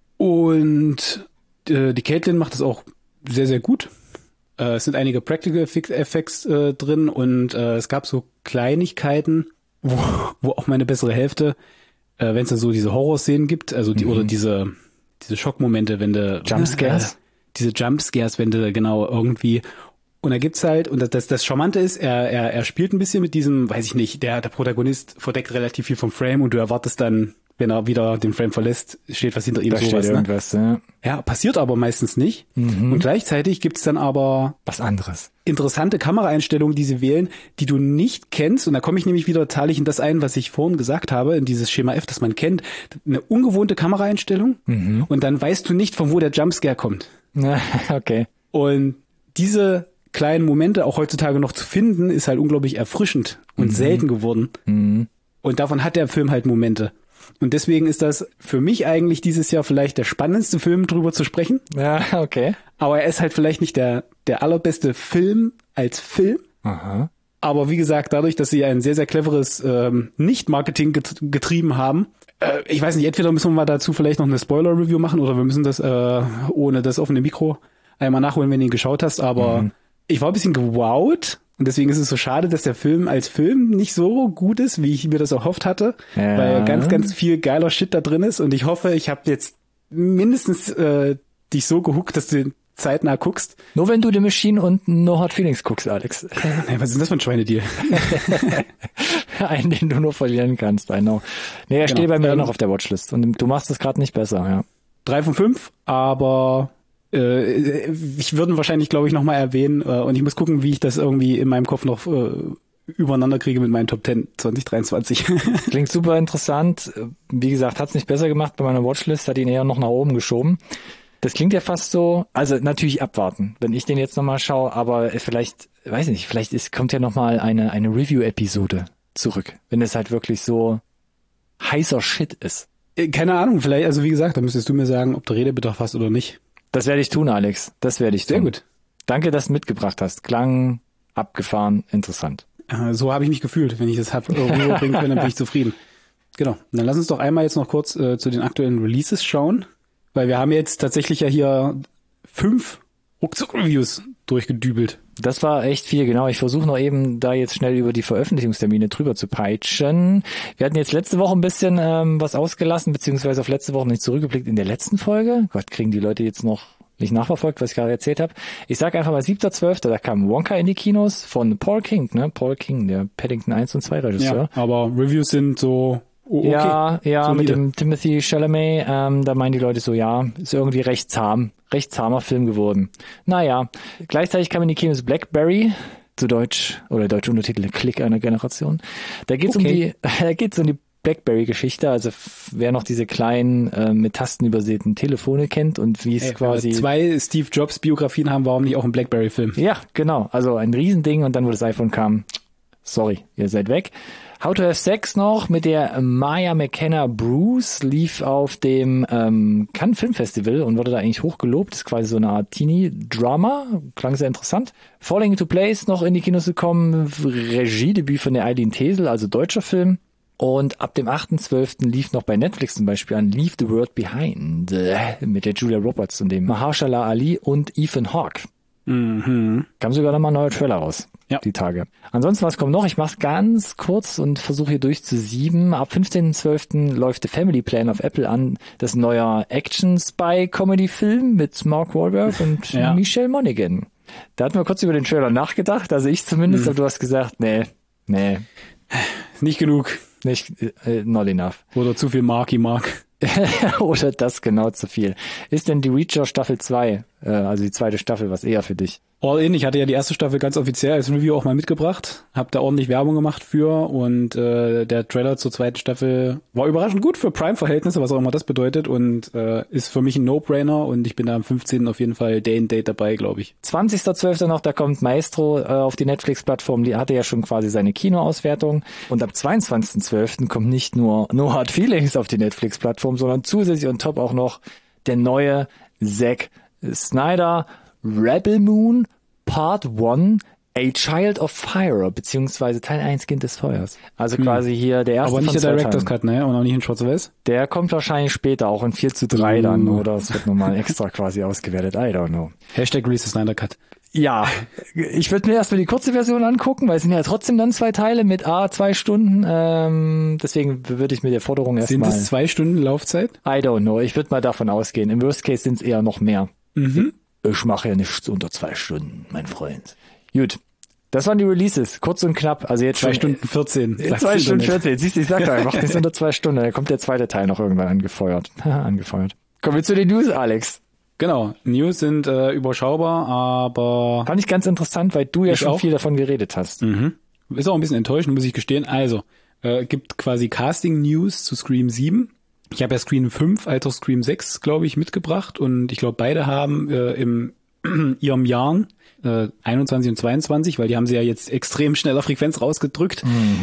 Und die Caitlin macht das auch sehr, sehr gut. Es sind einige Practical Effects drin und es gab so Kleinigkeiten, wo auch meine bessere Hälfte, wenn es da so diese Horrorszenen gibt, also oder diese Schockmomente, wenn du Jumpscares? Diese Jumpscares, wenn du genau irgendwie. Und da gibt's halt, und das Charmante ist, er spielt ein bisschen mit diesem, weiß ich nicht, der Protagonist verdeckt relativ viel vom Frame und du erwartest dann, wenn er wieder den Frame verlässt, steht was hinter ihm, da sowas. Steht irgendwas, ne? Ja, passiert aber meistens nicht. Mhm. Und gleichzeitig gibt's dann aber was anderes. Interessante Kameraeinstellungen, die sie wählen, die du nicht kennst. Und da komme ich nämlich wieder tatsächlich in das ein, was ich vorhin gesagt habe, in dieses Schema F, das man kennt. Eine ungewohnte Kameraeinstellung. Mhm. Und dann weißt du nicht, von wo der Jumpscare kommt. Okay. Und diese kleinen Momente auch heutzutage noch zu finden, ist halt unglaublich erfrischend und selten geworden. Mhm. Und davon hat der Film halt Momente. Und deswegen ist das für mich eigentlich dieses Jahr vielleicht der spannendste Film, drüber zu sprechen. Ja, okay. Aber er ist halt vielleicht nicht der allerbeste Film als Film. Aha. Aber wie gesagt, dadurch, dass sie ein sehr, sehr cleveres Nicht-Marketing getrieben haben, ich weiß nicht, entweder müssen wir mal dazu vielleicht noch eine Spoiler-Review machen oder wir müssen das ohne das offene Mikro einmal nachholen, wenn du ihn geschaut hast. Aber ich war ein bisschen gewowt. Und deswegen ist es so schade, dass der Film als Film nicht so gut ist, wie ich mir das erhofft hatte, weil ganz, ganz viel geiler Shit da drin ist. Und ich hoffe, ich habe jetzt mindestens dich so gehuckt, dass du den zeitnah guckst. Nur wenn du The Machine und No Hard Feelings guckst, Alex. Hey, was ist denn das für ein Schweinedeal? Einen, den du nur verlieren kannst, I know. Nee, er steht bei mir noch auf der Watchlist. Und du machst es gerade nicht besser, ja. 3 von 5, aber ich würde wahrscheinlich, glaube ich, nochmal erwähnen und ich muss gucken, wie ich das irgendwie in meinem Kopf noch übereinander kriege mit meinen Top 10 2023. Klingt super interessant. Wie gesagt, hat's nicht besser gemacht bei meiner Watchlist, hat ihn eher noch nach oben geschoben. Das klingt ja fast so, also natürlich abwarten, wenn ich den jetzt nochmal schaue, aber vielleicht, weiß nicht, vielleicht kommt ja nochmal eine Review-Episode zurück, wenn es halt wirklich so heißer Shit ist. Keine Ahnung, vielleicht, also wie gesagt, da müsstest du mir sagen, ob du Redebedarf hast oder nicht. Das werde ich tun, Alex. Das werde ich tun. Sehr gut. Danke, dass du mitgebracht hast. Klang abgefahren, interessant. So habe ich mich gefühlt. Wenn ich das habe rüberbringen können, dann bin ich zufrieden. Genau. Und dann lass uns doch einmal jetzt noch kurz zu den aktuellen Releases schauen, weil wir haben jetzt tatsächlich ja hier 5 Ruckzuck-Reviews durchgedübelt. Das war echt viel, genau. Ich versuche noch eben da jetzt schnell über die Veröffentlichungstermine drüber zu peitschen. Wir hatten jetzt letzte Woche ein bisschen was ausgelassen, beziehungsweise auf letzte Woche nicht zurückgeblickt in der letzten Folge. Gott, kriegen die Leute jetzt noch nicht nachverfolgt, was ich gerade erzählt habe. Ich sage einfach mal 7.12., da kam Wonka in die Kinos von Paul King, ne? Paul King, der Paddington 1 und 2 Regisseur. Ja, aber Reviews sind so okay. Ja, solide. mit dem Timothy Chalamet, da meinen die Leute so, ja, ist irgendwie recht zahmer Film geworden. Naja, gleichzeitig kam in die Kinos Blackberry, zu Deutsch, oder deutsche Untertitel, Klick einer Generation. Da geht's um die Blackberry-Geschichte, also wer noch diese kleinen, mit Tasten übersäten Telefone kennt und wie es quasi... 2 Steve Jobs Biografien haben, warum nicht auch ein Blackberry-Film? Ja, genau, also ein Riesending und dann, wo das iPhone kam, sorry, ihr seid weg. How to Have Sex noch mit der Maya McKenna Bruce lief auf dem Cannes Film Festival und wurde da eigentlich hochgelobt. Das ist quasi so eine Art Teenie-Drama. Klang sehr interessant. Falling into Place noch in die Kinos gekommen. Regiedebüt von der Eileen Tesel, also deutscher Film. Und ab dem 8.12. lief noch bei Netflix zum Beispiel an Leave the World Behind mit der Julia Roberts und dem Mahershala Ali und Ethan Hawke. Mhm. Kam sogar noch mal ein neuer Trailer raus, die Tage. Ansonsten, was kommt noch? Ich mach's ganz kurz und versuche hier durchzusieben. Ab 15.12. läuft The Family Plan auf Apple an. Das ist ein neuer Action-Spy-Comedy-Film mit Mark Wahlberg und Michelle Monaghan. Da hatten wir kurz über den Trailer nachgedacht, also ich zumindest, aber du hast gesagt, nee. Nicht genug. Nicht, not enough. Oder zu viel Marky Mark. Oder das genau zu viel. Ist denn die Reacher Staffel 2, also die zweite Staffel, was eher für dich? All in, ich hatte ja die erste Staffel ganz offiziell als Review auch mal mitgebracht, hab da ordentlich Werbung gemacht für und der Trailer zur zweiten Staffel war überraschend gut für Prime-Verhältnisse, was auch immer das bedeutet und ist für mich ein No-Brainer und ich bin da am 15. auf jeden Fall Day and Date dabei, glaube ich. 20.12. noch, da kommt Maestro auf die Netflix-Plattform, die hatte ja schon quasi seine Kinoauswertung und ab 22.12. kommt nicht nur No Hard Feelings auf die Netflix-Plattform, sondern zusätzlich on top auch noch der neue Zack Snyder Rebel Moon Part 1 A Child of Fire, beziehungsweise Teil 1 Kind des Feuers. Also quasi hier der erste. Aber nicht von der zwei Director's Teilen. Cut, ne? Und auch nicht in Schwarz-Weiß? Der kommt wahrscheinlich später, auch in 4:3 dann, oder es wird nochmal extra quasi ausgewertet. I don't know. Hashtag Release the Snyder Cut. Ja, ich würde mir erstmal die kurze Version angucken, weil es sind ja trotzdem dann 2 Teile mit 2 Stunden. Deswegen würde ich mir der Forderung erstmal... Sind es 2 Stunden Laufzeit? I don't know, ich würde mal davon ausgehen. Im Worst Case sind es eher noch mehr. Mhm. Ich mache ja nichts unter 2 Stunden, mein Freund. Gut, das waren die Releases, kurz und knapp. Also jetzt 2 Stunden 14. 2 Stunden 14, siehst du, ich sag doch, macht nichts unter 2 Stunden. Da kommt der zweite Teil noch irgendwann angefeuert. Angefeuert. Kommen wir zu den News, Alex. Genau, News sind überschaubar, aber... Fand ich ganz interessant, weil du ja Ich schon auch. viel davon geredet hast. Mhm. Ist auch ein bisschen enttäuschend, muss ich gestehen. Also, gibt quasi Casting-News zu Scream 7. Ich habe ja Scream 5 als auch Scream 6, glaube ich, mitgebracht und ich glaube, beide haben im ihrem Jahren 21 und 22, weil die haben sie ja jetzt extrem schneller Frequenz rausgedrückt,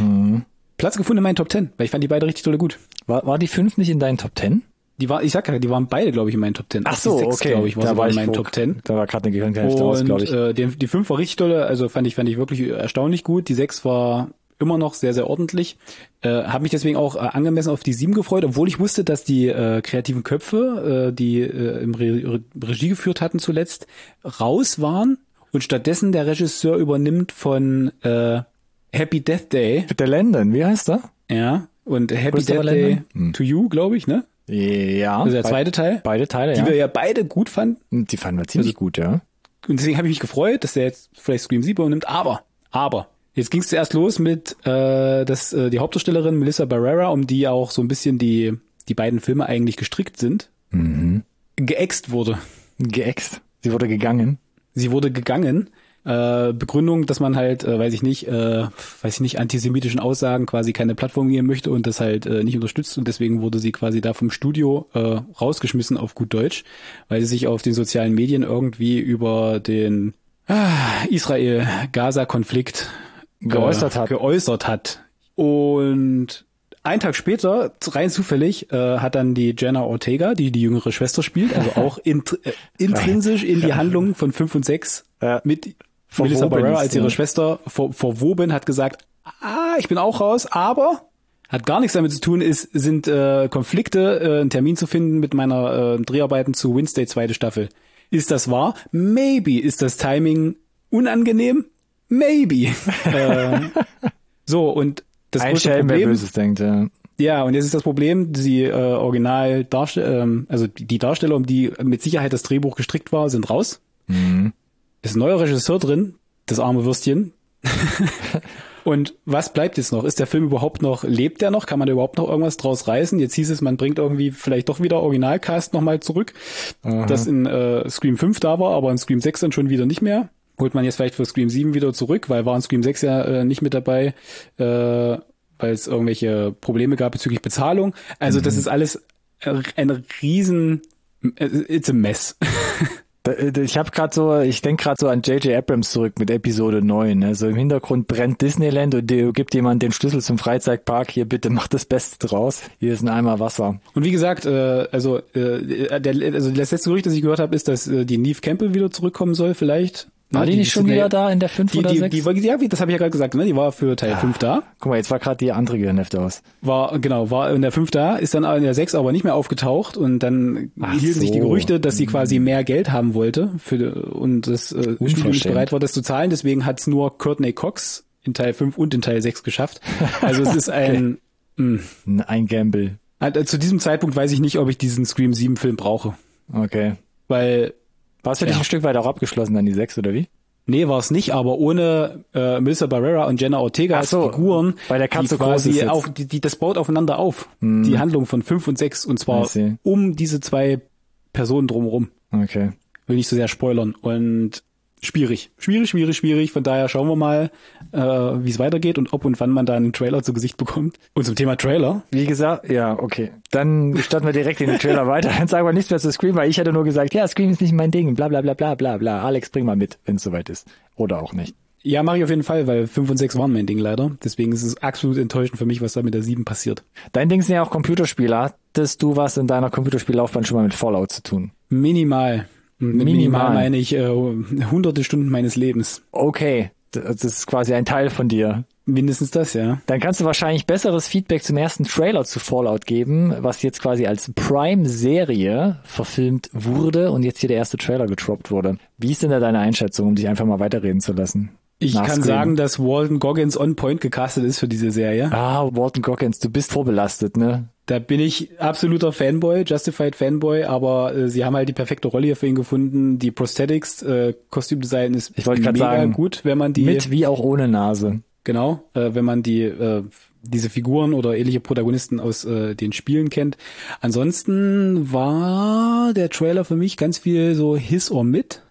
Platz gefunden in meinen Top 10, weil ich fand die beide richtig tolle gut. War die 5 nicht in deinen Top 10? Ich sag ja, die waren beide, glaube ich, in meinen Top 10. Ach so, die 6, okay. glaube ich, war Da sogar war in ich meinen wo- Top 10. Da war gerade eine Gehirnhälfte aus, glaube ich. Die 5 war richtig tolle, also fand ich wirklich erstaunlich gut. Die 6 war immer noch sehr, sehr ordentlich. Habe mich deswegen auch angemessen auf die 7 gefreut, obwohl ich wusste, dass die kreativen Köpfe, die im Regie geführt hatten zuletzt, raus waren und stattdessen der Regisseur übernimmt von Happy Death Day. Der Landon, wie heißt er? Ja, und Happy Christopher Death Day Landon? to You, glaube ich, ne? Ja. Also der zweite Teil. Beide Teile, Die wir ja beide gut fanden. Die fanden wir ziemlich gut, ja. Und deswegen habe ich mich gefreut, dass der jetzt vielleicht Scream 7 übernimmt. Aber, jetzt ging es zuerst los mit, dass die Hauptdarstellerin Melissa Barrera, um die auch so ein bisschen die beiden Filme eigentlich gestrickt sind, geäxt wurde. Geäxt. Sie wurde gegangen. Sie wurde gegangen. Begründung, dass man halt, weiß ich nicht, antisemitischen Aussagen quasi keine Plattform geben möchte und das halt nicht unterstützt und deswegen wurde sie quasi da vom Studio rausgeschmissen auf gut Deutsch, weil sie sich auf den sozialen Medien irgendwie über den Israel-Gaza-Konflikt geäußert hat. Und einen Tag später, rein zufällig, hat dann die Jenna Ortega, die jüngere Schwester spielt, also auch intrinsisch in die Handlung von 5 und 6 mit Melissa Barrera als ihre Schwester verwoben, hat gesagt, ich bin auch raus, aber hat gar nichts damit zu tun, sind Konflikte, einen Termin zu finden mit meiner Dreharbeiten zu Wednesday 2. Staffel. Ist das wahr? Maybe. Ist das Timing unangenehm? Maybe. So, und das größte Problem, wer Böses denkt, ja. Ja, und jetzt ist das Problem, die also die Darsteller, um die mit Sicherheit das Drehbuch gestrickt war, sind raus. Mhm. Ist ein neuer Regisseur drin, das arme Würstchen. Und was bleibt jetzt noch? Ist der Film überhaupt noch, lebt der noch? Kann man da überhaupt noch irgendwas draus reißen? Jetzt hieß es, man bringt irgendwie vielleicht doch wieder Originalcast nochmal zurück, das in Scream 5 da war, aber in Scream 6 dann schon wieder nicht mehr. Holt man jetzt vielleicht für Scream 7 wieder zurück, weil war in Scream 6 ja nicht mit dabei, weil es irgendwelche Probleme gab bezüglich Bezahlung. Also das ist alles ein riesen, it's a mess. Ich denke gerade so an J.J. Abrams zurück mit Episode 9. Also im Hintergrund brennt Disneyland und gibt jemand den Schlüssel zum Freizeitpark. Hier, bitte mach das Beste draus. Hier ist ein Eimer Wasser. Und wie gesagt, das letzte Gerücht, das ich gehört habe, ist, dass die Neve Campbell wieder zurückkommen soll, vielleicht. War die nicht schon wieder da in der 5 oder 6? Ja, das habe ich ja gerade gesagt, ne? Die war für Teil 5 da. Guck mal, jetzt war gerade die andere Gehirnhälfte aus. War in der 5 da, ist dann in der 6 aber nicht mehr aufgetaucht und dann hielten sich die Gerüchte, dass sie quasi mehr Geld haben wollte und das Studio nicht bereit war, das zu zahlen. Deswegen hat's nur Courtney Cox in Teil 5 und in Teil 6 geschafft. Also es ist ein Gamble. Zu diesem Zeitpunkt weiß ich nicht, ob ich diesen Scream 7 Film brauche. Okay. Weil war es für dich ein Stück weit auch abgeschlossen an die 6, oder wie? Nee, war es nicht, aber ohne Melissa Barrera und Jenna Ortega als Figuren, weil der Katze quasi auch, das baut aufeinander auf. Die Handlung von 5 und 6 und zwar um diese 2 Personen drumherum. Okay. Will nicht so sehr spoilern und schwierig. Von daher schauen wir mal, wie es weitergeht und ob und wann man da einen Trailer zu Gesicht bekommt. Und zum Thema Trailer. Wie gesagt, ja, okay. Dann starten wir direkt in den Trailer weiter. Dann sagen wir nichts mehr zu Scream, weil ich hatte nur gesagt, ja, Scream ist nicht mein Ding, bla bla bla bla bla bla. Alex, bring mal mit, wenn es soweit ist. Oder auch nicht. Ja, mache ich auf jeden Fall, weil 5 und 6 waren mein Ding leider. Deswegen ist es absolut enttäuschend für mich, was da mit der 7 passiert. Dein Ding sind ja auch Computerspiele. Hattest du was in deiner Computerspiellaufbahn schon mal mit Fallout zu tun? Minimal meine ich hunderte Stunden meines Lebens. Okay, das ist quasi ein Teil von dir. Mindestens das, ja. Dann kannst du wahrscheinlich besseres Feedback zum ersten Trailer zu Fallout geben, was jetzt quasi als Prime-Serie verfilmt wurde und jetzt hier der erste Trailer getroppt wurde. Wie ist denn da deine Einschätzung, um dich einfach mal weiterreden zu lassen? Ich kann sagen, dass Walton Goggins on point gecastet ist für diese Serie. Walton Goggins, du bist vorbelastet, ne? Da bin ich absoluter Fanboy, Justified Fanboy, aber sie haben halt die perfekte Rolle hier für ihn gefunden. Die Prosthetics, Kostümdesign ist mega gut, wenn man die... Mit wie auch ohne Nase. Genau, wenn man diese Figuren oder ähnliche Protagonisten aus den Spielen kennt. Ansonsten war der Trailer für mich ganz viel so His or Mit.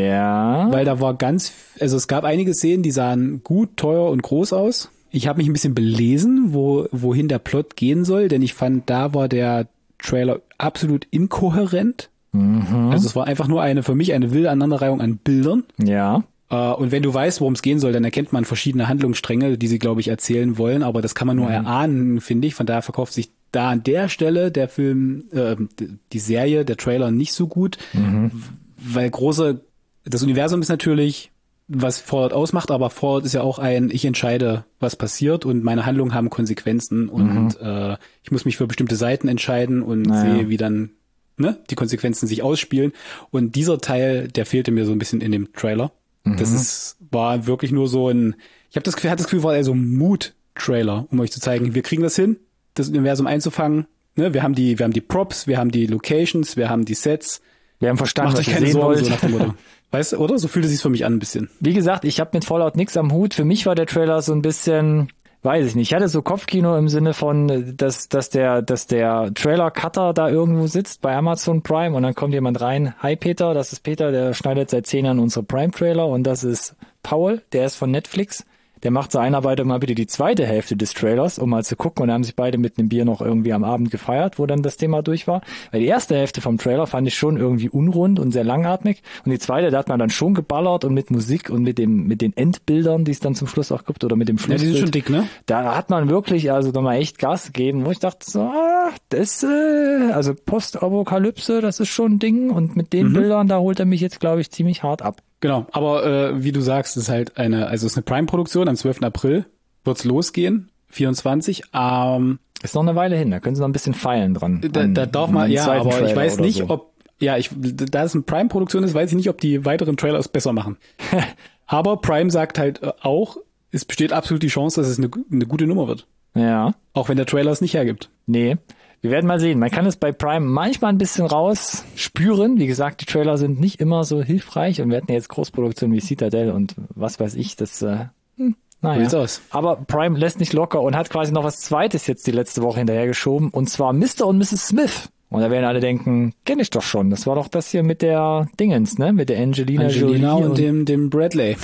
Ja. Weil da war es gab einige Szenen, die sahen gut, teuer und groß aus. Ich habe mich ein bisschen belesen, wohin der Plot gehen soll, denn ich fand, da war der Trailer absolut inkohärent. Mhm. Also es war einfach nur für mich eine wilde Aneinanderreihung an Bildern. Ja. Und wenn du weißt, worum es gehen soll, dann erkennt man verschiedene Handlungsstränge, die sie, glaube ich, erzählen wollen, aber das kann man nur erahnen, finde ich. Von daher verkauft sich da an der Stelle der Film, die Serie, der Trailer nicht so gut, weil das Universum ist natürlich, was Fallout ausmacht, aber Fallout ist ja auch ich entscheide, was passiert und meine Handlungen haben Konsequenzen und ich muss mich für bestimmte Seiten entscheiden und sehe, wie dann die Konsequenzen sich ausspielen. Und dieser Teil, der fehlte mir so ein bisschen in dem Trailer. Das war wirklich nur so ich hatte das Gefühl, war eher so ein Mood-Trailer, um euch zu zeigen, wir kriegen das hin, das Universum einzufangen. Ne? Wir haben die Props, wir haben die Locations, wir haben die Sets. Wir haben verstanden, was ihr sehen wollt. So nach dem Motto. Weißt du, oder? So fühlte es sich für mich an ein bisschen. Wie gesagt, ich habe mit Fallout nichts am Hut. Für mich war der Trailer so ein bisschen, weiß ich nicht. Ich hatte so Kopfkino im Sinne von, dass der Trailer-Cutter da irgendwo sitzt bei Amazon Prime und dann kommt jemand rein. Hi Peter, das ist Peter, der schneidet seit 10 Jahren unsere Prime-Trailer und das ist Paul, der ist von Netflix. der macht zur Einarbeitung mal bitte die zweite Hälfte des Trailers, um mal zu gucken. Und dann haben sich beide mit einem Bier noch irgendwie am Abend gefeiert, wo dann das Thema durch war. Weil die erste Hälfte vom Trailer fand ich schon irgendwie unrund und sehr langatmig. Und die zweite, da hat man dann schon geballert und mit Musik und mit den Endbildern, die es dann zum Schluss auch gibt, oder mit dem Schlussbild. Ja, die sind schon dick, ne? Da hat man wirklich also nochmal echt Gas gegeben, wo ich dachte so, also Postapokalypse, das ist schon ein Ding. Und mit den Bildern, da holt er mich jetzt, glaube ich, ziemlich hart ab. Genau, aber wie du sagst, ist halt es ist eine Prime-Produktion, am 12. April wird's losgehen, 24. Ist noch eine Weile hin, da können sie noch ein bisschen feilen dran. Da darf man, ja, aber Trailer ich weiß nicht, so. da es eine Prime-Produktion ist, weiß ich nicht, ob die weiteren Trailers besser machen. Aber Prime sagt halt auch, es besteht absolut die Chance, dass es eine gute Nummer wird. Ja. Auch wenn der Trailer es nicht hergibt. Nee. Wir werden mal sehen. Man kann es bei Prime manchmal ein bisschen raus spüren. Wie gesagt, die Trailer sind nicht immer so hilfreich und wir hatten ja jetzt Großproduktionen wie Citadel und was weiß ich, das, naja. Sieht's aus. Aber Prime lässt nicht locker und hat quasi noch was Zweites jetzt die letzte Woche hinterhergeschoben und zwar Mr. und Mrs. Smith. Und da werden alle denken, kenne ich doch schon. Das war doch das hier mit der Dingens, ne? Mit der Angelina Jolie und dem Bradley.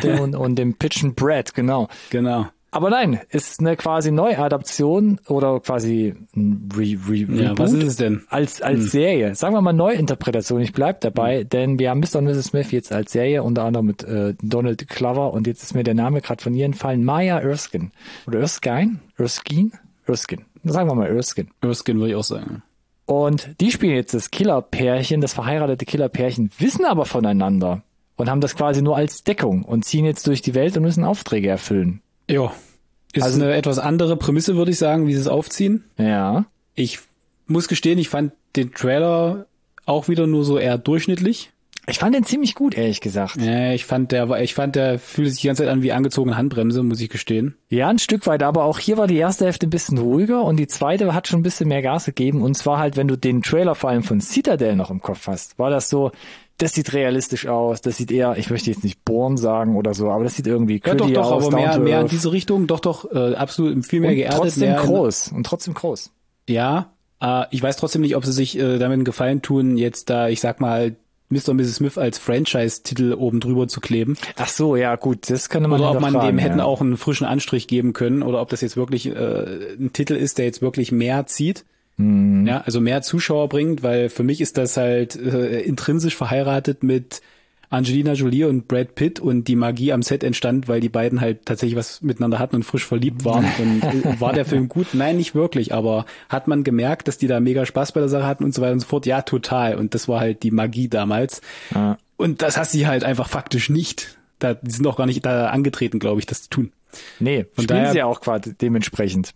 Und dem Pitchen Brad, genau. Genau. Aber nein, ist eine quasi Neuadaption oder quasi ein Reboot. Was ist es denn? Als Serie. Sagen wir mal Neuinterpretation. Ich bleib dabei, denn wir haben Mr. und Mrs. Smith jetzt als Serie, unter anderem mit Donald Glover und jetzt ist mir der Name gerade von ihr entfallen. Maya Erskine. Oder Erskine? Erskine. Sagen wir mal Erskine. Erskine würde ich auch sagen. Und die spielen jetzt das Killerpärchen, das verheiratete Killerpärchen, wissen aber voneinander und haben das quasi nur als Deckung und ziehen jetzt durch die Welt und müssen Aufträge erfüllen. Ja, ist also eine etwas andere Prämisse, würde ich sagen, wie sie es aufziehen. Ja. Ich muss gestehen, ich fand den Trailer auch wieder nur so eher durchschnittlich. Ich fand den ziemlich gut, ehrlich gesagt. Ja, ich fand, der fühlte sich die ganze Zeit an wie angezogene Handbremse, muss ich gestehen. Ja, ein Stück weit, aber auch hier war die erste Hälfte ein bisschen ruhiger und die zweite hat schon ein bisschen mehr Gas gegeben. Und zwar halt, wenn du den Trailer vor allem von Citadel noch im Kopf hast, war das so, das sieht realistisch aus, das sieht eher, ich möchte jetzt nicht Bourne sagen oder so, aber das sieht irgendwie gritty aus. Aber mehr in diese Richtung, absolut viel mehr geerdet. Trotzdem groß. Ja, ich weiß trotzdem nicht, ob sie sich damit einen Gefallen tun, jetzt da, ich sag mal, Mr. und Mrs. Smith als Franchise-Titel oben drüber zu kleben. Ach so, ja gut, das könnte man oder ob man dem hätten ja auch einen frischen Anstrich geben können oder ob das jetzt wirklich ein Titel ist, der jetzt wirklich mehr zieht. Ja, also mehr Zuschauer bringt, weil für mich ist das halt intrinsisch verheiratet mit Angelina Jolie und Brad Pitt und die Magie am Set entstand, weil die beiden halt tatsächlich was miteinander hatten und frisch verliebt waren. Und war der Film gut? Nein, nicht wirklich, aber hat man gemerkt, dass die da mega Spaß bei der Sache hatten und so weiter und so fort? Ja, total. Und das war halt die Magie damals. Ja. Und das hast sie halt einfach faktisch nicht. Die sind auch gar nicht da angetreten, glaube ich, das zu tun. Nee, von daher sie ja auch quasi dementsprechend.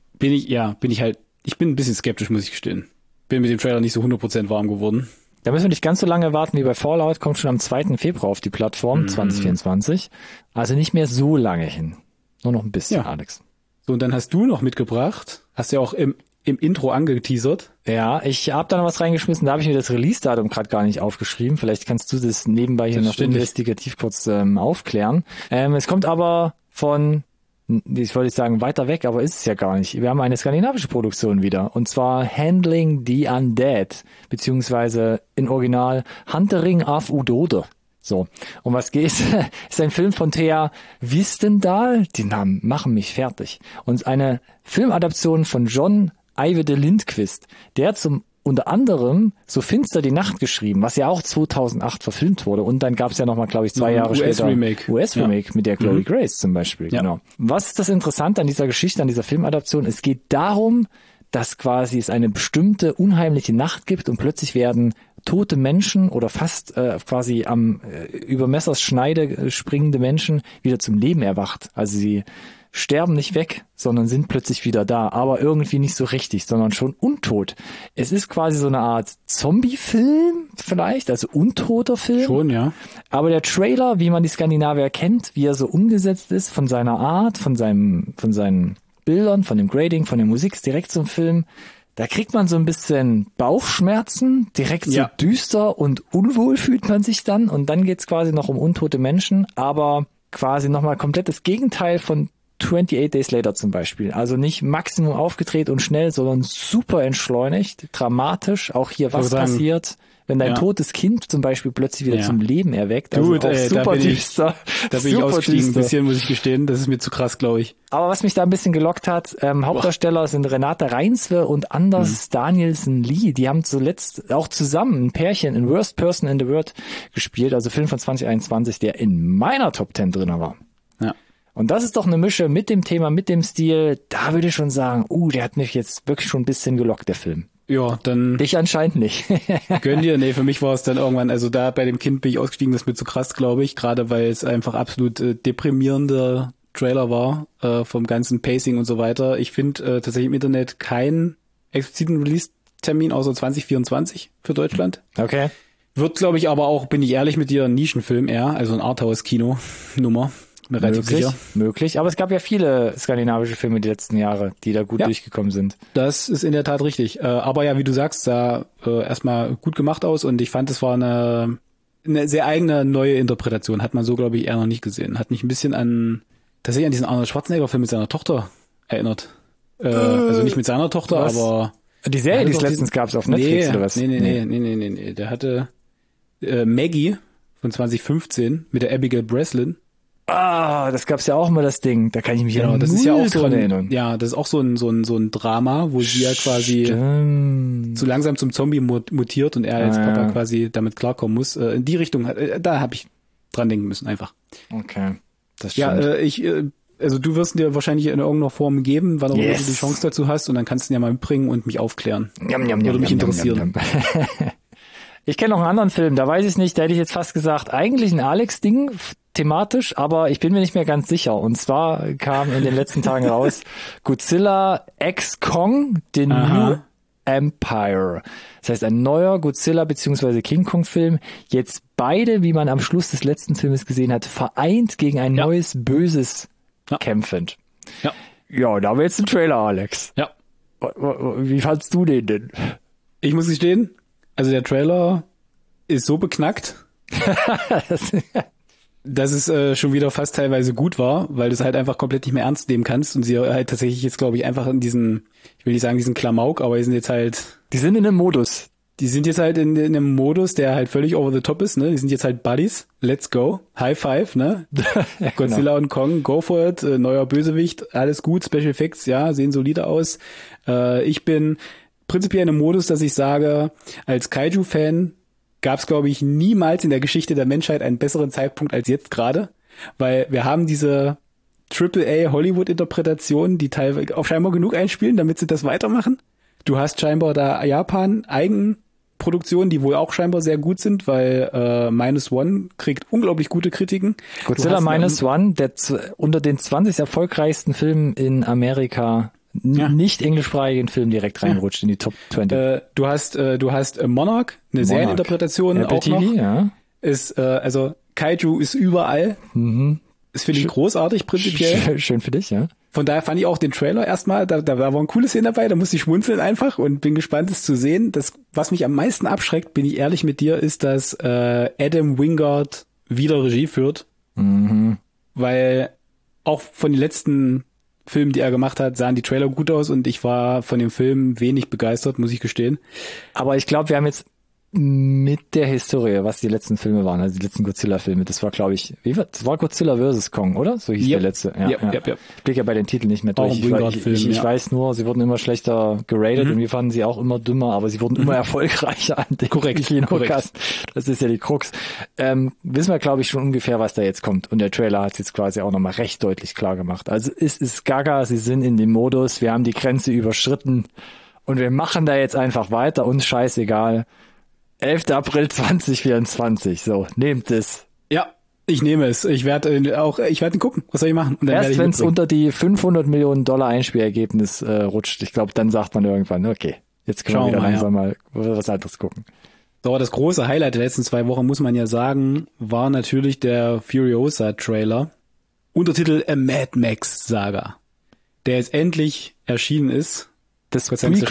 Ich bin ein bisschen skeptisch, muss ich gestehen. Bin mit dem Trailer nicht so 100% warm geworden. Da müssen wir nicht ganz so lange warten wie bei Fallout, kommt schon am 2. Februar auf die Plattform 2024. Also nicht mehr so lange hin. Nur noch ein bisschen, ja. Alex. So, und dann hast du noch mitgebracht, hast ja auch im Intro angeteasert. Ja, ich habe da noch was reingeschmissen, da habe ich mir das Release-Datum gerade gar nicht aufgeschrieben. Vielleicht kannst du das nebenbei hier noch investigativ kurz aufklären. Es kommt aber von... Ich wollte sagen, weiter weg, aber ist es ja gar nicht. Wir haben eine skandinavische Produktion wieder. Und zwar Handling the Undead, beziehungsweise in Original Huntering of Udode. So. Um was geht's? Ist ein Film von Thea Wistendal. Die Namen machen mich fertig. Und eine Filmadaption von John Ajvide Lindqvist. Der hat unter anderem So finster die Nacht geschrieben, was ja auch 2008 verfilmt wurde. Und dann gab es ja nochmal, glaube ich, 2 Jahre später US-Remake mit der Chloe Grace zum Beispiel. Ja. Genau. Was ist das Interessante an dieser Geschichte, an dieser Filmadaption? Es geht darum, dass quasi es eine bestimmte unheimliche Nacht gibt und plötzlich werden tote Menschen oder fast quasi über Messers Schneide springende Menschen wieder zum Leben erwacht. Also sie sterben nicht weg, sondern sind plötzlich wieder da, aber irgendwie nicht so richtig, sondern schon untot. Es ist quasi so eine Art Zombie-Film vielleicht, also untoter Film. Schon, ja. Aber der Trailer, wie man die Skandinavier kennt, wie er so umgesetzt ist, von seiner Art, von seinen Bildern, von dem Grading, von der Musik, ist direkt zum Film. Da kriegt man so ein bisschen Bauchschmerzen, direkt so düster und unwohl fühlt man sich dann. Und dann geht's quasi noch um untote Menschen, aber quasi nochmal komplett das Gegenteil von 28 Days Later zum Beispiel. Also nicht Maximum aufgedreht und schnell, sondern super entschleunigt, dramatisch. Auch hier was passiert, wenn dein totes Kind zum Beispiel plötzlich wieder zum Leben erweckt. Also Gut, super düster. Da bin ich ausgestiegen ein bisschen, muss ich gestehen. Das ist mir zu krass, glaube ich. Aber was mich da ein bisschen gelockt hat, Hauptdarsteller sind Renate Reinswe und Anders Danielsen Lee. Die haben zuletzt auch zusammen ein Pärchen in Worst Person in the World gespielt, also Film von 2021, der in meiner Top 10 drin war. Ja. Und das ist doch eine Mische mit dem Thema, mit dem Stil. Da würde ich schon sagen, der hat mich jetzt wirklich schon ein bisschen gelockt, der Film. Ja, dann... Dich anscheinend nicht. Gönn dir. Nee, für mich war es dann irgendwann, also da bei dem Kind bin ich ausgestiegen, das ist mir zu krass, glaube ich. Gerade weil es einfach absolut deprimierender Trailer war, vom ganzen Pacing und so weiter. Ich finde tatsächlich im Internet keinen expliziten Release-Termin außer 2024 für Deutschland. Okay. Wird, glaube ich, aber auch, bin ich ehrlich mit dir, ein Nischenfilm eher, also ein Arthouse-Kino-Nummer. Relativ sicher. Möglich, aber es gab ja viele skandinavische Filme die letzten Jahre, die da gut durchgekommen sind. Das ist in der Tat richtig. Aber ja, wie du sagst, sah erstmal gut gemacht aus und ich fand, es war eine sehr eigene neue Interpretation. Hat man so, glaube ich, eher noch nicht gesehen. Hat mich ein bisschen tatsächlich an diesen Arnold Schwarzenegger-Film mit seiner Tochter erinnert. Also nicht mit seiner Tochter, aber... Die Serie, die es letztens gab, auf Netflix oder was? Nee. Der hatte Maggie von 2015 mit der Abigail Breslin. Das gab's ja auch mal, das Ding. Da kann ich mich das ist ja auch dran erinnern. Ja, das ist auch so ein Drama, wo sie ja quasi zu langsam zum Zombie mutiert und er als Papa quasi damit klarkommen muss. In die Richtung, da habe ich dran denken müssen, einfach. Okay, das stimmt. Ja, also du wirst dir wahrscheinlich in irgendeiner Form geben, wann auch immer du die Chance dazu hast und dann kannst du ihn ja mal mitbringen und mich aufklären. Würde mich interessieren. Ich kenne noch einen anderen Film, da weiß ich nicht, da hätte ich jetzt fast gesagt, eigentlich ein Alex-Ding, thematisch, aber ich bin mir nicht mehr ganz sicher. Und zwar kam in den letzten Tagen raus Godzilla X Kong, The New Empire. Das heißt, ein neuer Godzilla bzw. King Kong Film. Jetzt beide, wie man am Schluss des letzten Filmes gesehen hat, vereint gegen ein neues Böses kämpfend. Ja, da haben wir jetzt einen Trailer, Alex. Ja. Wie fandst du den denn? Ich muss gestehen, also der Trailer ist so beknackt, dass es schon wieder fast teilweise gut war, weil du es halt einfach komplett nicht mehr ernst nehmen kannst und sie halt tatsächlich jetzt, glaube ich, einfach in diesen, ich will nicht sagen diesen Klamauk, aber die sind jetzt halt... Die sind in einem Modus. Die sind jetzt halt in einem Modus, der halt völlig over the top ist, ne? Die sind jetzt halt Buddies. Let's go. High five, ne? Ja, Godzilla und Kong, go for it. Neuer Bösewicht, alles gut. Special Effects, ja, sehen solide aus. Ich bin prinzipiell in einem Modus, dass ich sage, als Kaiju-Fan gab es, glaube ich, niemals in der Geschichte der Menschheit einen besseren Zeitpunkt als jetzt gerade. Weil wir haben diese AAA-Hollywood-Interpretationen, die teilweise auch scheinbar genug einspielen, damit sie das weitermachen. Du hast scheinbar da Japan Eigenproduktionen, die wohl auch scheinbar sehr gut sind, weil Minus One kriegt unglaublich gute Kritiken. Godzilla Minus One, der unter den 20 erfolgreichsten Filmen in Amerika nicht englischsprachigen Film direkt reinrutscht in die Top 20. Du hast Monarch, eine Serieninterpretation Apple auch TV, noch. Ja. Ist also Kaiju ist überall. Das finde ich großartig prinzipiell. Schön für dich, ja. Von daher fand ich auch den Trailer erstmal, da waren coole Szenen dabei, da musste ich schmunzeln einfach und bin gespannt, es zu sehen. Das, was mich am meisten abschreckt, bin ich ehrlich mit dir, ist, dass Adam Wingard wieder Regie führt. Weil auch von den letzten Filmen, die er gemacht hat, sahen die Trailer gut aus und ich war von dem Film wenig begeistert, muss ich gestehen. Aber ich glaube, wir haben jetzt mit der Historie, was die letzten Filme waren, also die letzten Godzilla-Filme, das war, glaube ich, das war Godzilla vs. Kong, oder? So hieß der letzte. Ja. Ich blicke ja bei den Titeln nicht mehr durch. Ich weiß nur, sie wurden immer schlechter geratet und wir fanden sie auch immer dümmer, aber sie wurden immer erfolgreicher an den Kinocast. Das ist ja die Krux. Wissen wir, glaube ich, schon ungefähr, was da jetzt kommt. Und der Trailer hat es jetzt quasi auch nochmal recht deutlich klar gemacht. Also es ist gaga, sie sind in dem Modus, wir haben die Grenze überschritten und wir machen da jetzt einfach weiter, uns scheißegal. 11. April 2024, so, nehmt es. Ja, ich nehme es. Ich werde ihn gucken. Was soll ich machen? Und dann erst wenn es unter die $500 Millionen Einspielergebnis rutscht, ich glaube, dann sagt man irgendwann, okay, jetzt können wir wieder langsam mal was anderes gucken. So, das große Highlight der letzten 2 Wochen, muss man ja sagen, war natürlich der Furiosa-Trailer. Untertitel A Mad Max Saga, der jetzt endlich erschienen ist. Das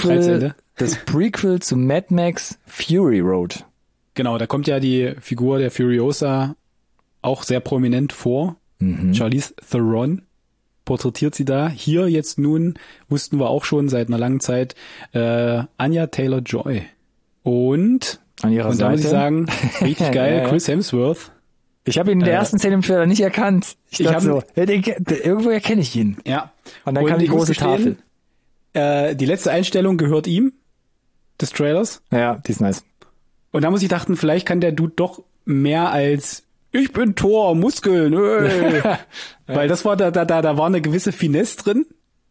Prequel zu Mad Max Fury Road. Genau, da kommt ja die Figur der Furiosa auch sehr prominent vor. Charlize Theron porträtiert sie da. Hier jetzt nun, wussten wir auch schon seit einer langen Zeit, Anya Taylor-Joy. Und an ihrer Und Seite. da muss ich sagen, richtig geil, Ja, ja. Chris Hemsworth. Ich habe ihn in der ersten Szene im Trailer nicht erkannt. Ich dachte hab- so, ja, irgendwo erkenne ich ihn. Ja. Und dann kam die ich muss große Tafel. Die letzte Einstellung gehört ihm, des Trailers. Ja, die ist nice. Und da muss ich dachten, vielleicht kann der Dude doch mehr als ich bin Thor, Muskeln, ey. Weil das war da war eine gewisse Finesse drin.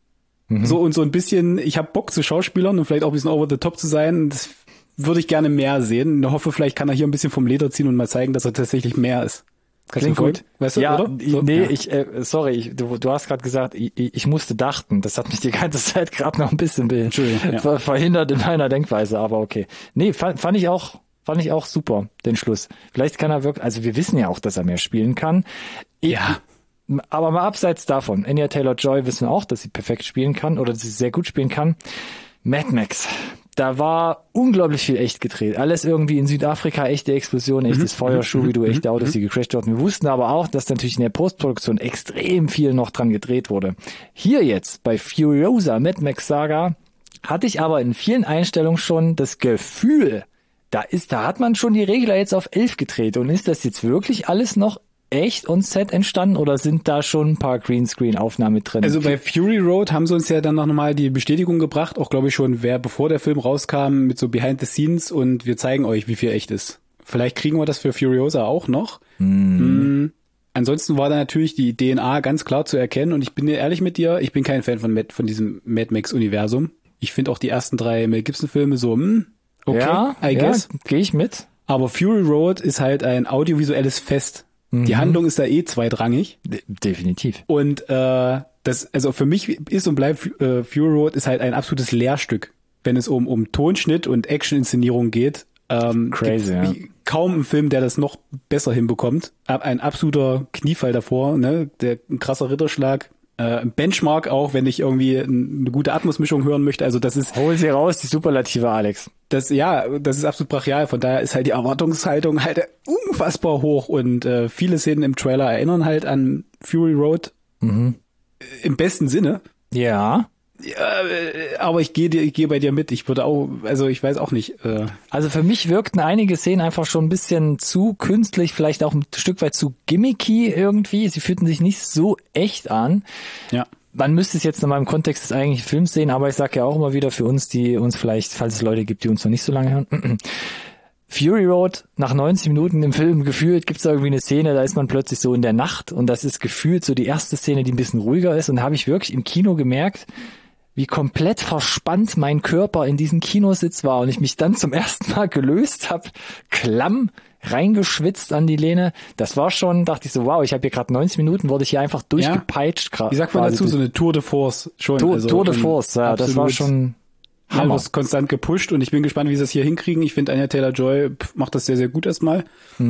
So und so ein bisschen, ich habe Bock zu Schauspielern und vielleicht auch ein bisschen over the top zu sein. Das würde ich gerne mehr sehen. Ich hoffe, vielleicht kann er hier ein bisschen vom Leder ziehen und mal zeigen, dass er tatsächlich mehr ist. Kannst du Klingt mir gut. folgen? Weißt du, Ja, oder? So? nee, Ja. sorry, du hast gerade gesagt, ich musste dachten. Das hat mich die ganze Zeit gerade noch ein bisschen Entschuldigung, ja. verhindert in meiner Denkweise, aber okay. Nee, fand ich auch super, den Schluss. Vielleicht kann er wirklich, also wir wissen ja auch, dass er mehr spielen kann. Ja. Aber mal abseits davon, Anya Taylor-Joy wissen wir auch, dass sie perfekt spielen kann oder dass sie sehr gut spielen kann. Mad Max, da war unglaublich viel echt gedreht. Alles irgendwie in Südafrika, echte Explosion, echtes Feuer, Schubidu, echte Autos, die gecrashed wurden. Wir wussten aber auch, dass natürlich in der Postproduktion extrem viel noch dran gedreht wurde. Hier jetzt bei Furiosa Mad Max Saga hatte ich aber in vielen Einstellungen schon das Gefühl, da hat man schon die Regler jetzt auf 11 gedreht. Und ist das jetzt wirklich alles noch echt on Set entstanden oder sind da schon ein paar Greenscreen-Aufnahmen drin? Also bei Fury Road haben sie uns ja dann noch mal die Bestätigung gebracht, auch glaube ich schon, bevor der Film rauskam, mit so Behind the Scenes und wir zeigen euch, wie viel echt ist. Vielleicht kriegen wir das für Furiosa auch noch. Ansonsten war da natürlich die DNA ganz klar zu erkennen und ich bin ehrlich mit dir, ich bin kein Fan von diesem Mad Max-Universum. Ich finde auch die ersten 3 Mel Gibson-Filme so, okay, ja, I guess. Gehe ich mit. Aber Fury Road ist halt ein audiovisuelles Fest. Die Handlung ist da zweitrangig. Definitiv. Und also für mich ist und bleibt Fury Road ist halt ein absolutes Lehrstück, wenn es um Tonschnitt und Action-Inszenierung geht. Crazy, ja. Kaum ein Film, der das noch besser hinbekommt. Ein absoluter Kniefall davor, ne? Ein krasser Ritterschlag. Benchmark auch, wenn ich irgendwie eine gute Atmosmischung hören möchte. Also das ist... Hol sie raus, die Superlative, Alex. Das ist absolut brachial. Von daher ist halt die Erwartungshaltung halt unfassbar hoch und viele Szenen im Trailer erinnern halt an Fury Road im besten Sinne. Ja. Aber ich gehe bei dir mit. Ich würde auch, also ich weiß auch nicht. Also für mich wirkten einige Szenen einfach schon ein bisschen zu künstlich, vielleicht auch ein Stück weit zu gimmicky irgendwie. Sie fühlten sich nicht so echt an. Ja. Man müsste es jetzt in meinem Kontext des eigentlichen Films sehen, aber ich sage ja auch immer wieder für uns, die uns vielleicht, falls es Leute gibt, die uns noch nicht so lange hören, Fury Road, nach 90 Minuten im Film gefühlt, gibt's da irgendwie eine Szene, da ist man plötzlich so in der Nacht und das ist gefühlt so die erste Szene, die ein bisschen ruhiger ist und da habe ich wirklich im Kino gemerkt, wie komplett verspannt mein Körper in diesem Kinositz war und ich mich dann zum ersten Mal gelöst habe, klamm reingeschwitzt an die Lehne. Das war schon, dachte ich so, wow, ich habe hier gerade 90 Minuten, wurde ich hier einfach durchgepeitscht. Wie sagt man dazu? So eine Tour de Force schon. Tour de Force, ja, das war schon Hammer. Du wirst konstant gepusht und ich bin gespannt, wie sie das hier hinkriegen. Ich finde, Anya Taylor-Joy macht das sehr, sehr gut erstmal.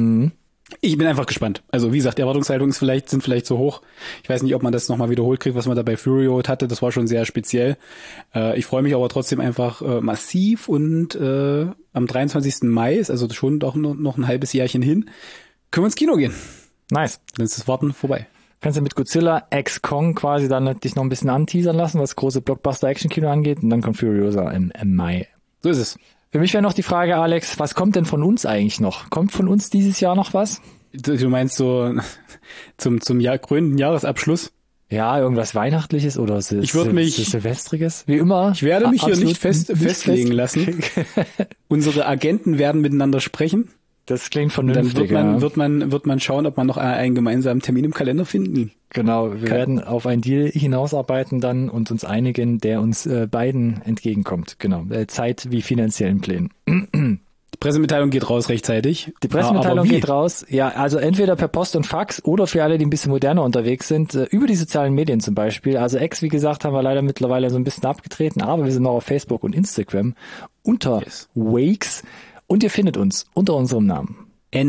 Ich bin einfach gespannt. Also wie gesagt, die Erwartungshaltungen sind vielleicht so hoch. Ich weiß nicht, ob man das nochmal wiederholt kriegt, was man da bei Fury Road hatte. Das war schon sehr speziell. Ich freue mich aber trotzdem einfach massiv und am 23. Mai ist also schon doch noch ein halbes Jährchen hin. Können wir ins Kino gehen. Nice. Dann ist das Warten vorbei. Kannst du mit Godzilla X Kong quasi dann dich noch ein bisschen anteasern lassen, was große Blockbuster-Action-Kino angeht und dann kommt Furiosa im Mai. So ist es. Für mich wäre noch die Frage, Alex, was kommt denn von uns eigentlich noch? Kommt von uns dieses Jahr noch was? Du meinst so zum krönenden Jahresabschluss? Ja, irgendwas Weihnachtliches oder Silvestriges? Wie immer. Ich werde mich hier nicht festlegen lassen. Unsere Agenten werden miteinander sprechen. Das klingt vernünftig. Dann wird man schauen, ob man noch einen gemeinsamen Termin im Kalender finden. Genau, wir werden auf einen Deal hinausarbeiten dann und uns einigen, der uns beiden entgegenkommt. Genau, Zeit wie finanziellen Plänen. Die Pressemitteilung geht raus rechtzeitig. Die Pressemitteilung geht raus, ja, also entweder per Post und Fax oder für alle, die ein bisschen moderner unterwegs sind, über die sozialen Medien zum Beispiel. Also X, wie gesagt, haben wir leider mittlerweile so ein bisschen abgetreten, aber wir sind noch auf Facebook und Instagram unter Wakes. Und ihr findet uns unter unserem Namen.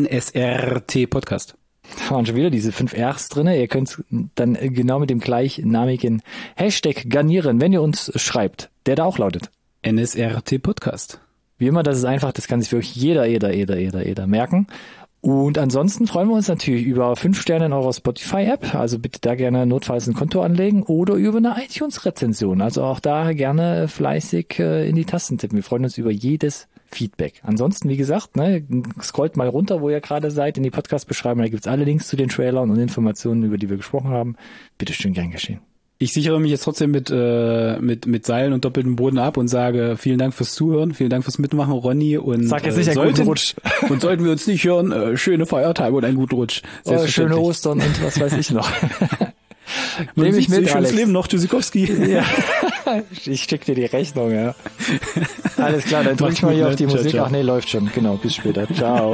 NSRT Podcast. Da waren schon wieder diese 5 Rs drinne. Ihr könnt dann genau mit dem gleichnamigen Hashtag garnieren, wenn ihr uns schreibt, der da auch lautet. NSRT Podcast. Wie immer, das ist einfach, das kann sich wirklich jeder merken. Und ansonsten freuen wir uns natürlich über 5 Sterne in eurer Spotify-App. Also bitte da gerne notfalls ein Konto anlegen oder über eine iTunes-Rezension. Also auch da gerne fleißig in die Tasten tippen. Wir freuen uns über jedes Feedback. Ansonsten, wie gesagt, ne, scrollt mal runter, wo ihr gerade seid, in die Podcast-Beschreibung. Da gibt's alle Links zu den Trailern und Informationen, über die wir gesprochen haben. Bitte schön, gern geschehen. Ich sichere mich jetzt trotzdem mit Seilen und doppeltem Boden ab und sage vielen Dank fürs Zuhören, vielen Dank fürs Mitmachen, Ronny. Und sag jetzt nicht einen guten Rutsch. Und sollten wir uns nicht hören, schöne Feiertage und einen guten Rutsch. Schöne Ostern und was weiß ich noch. Nehme ich mit, schönes Leben noch, Tschüssikowski. Ja. Ich schicke dir die Rechnung, ja. Alles klar, dann drück ich mal hier auf die Musik. Ciao. Ach nee, läuft schon. Genau, bis später. Ciao.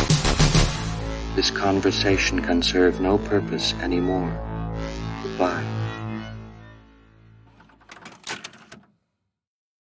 This conversation can serve no purpose anymore. Goodbye.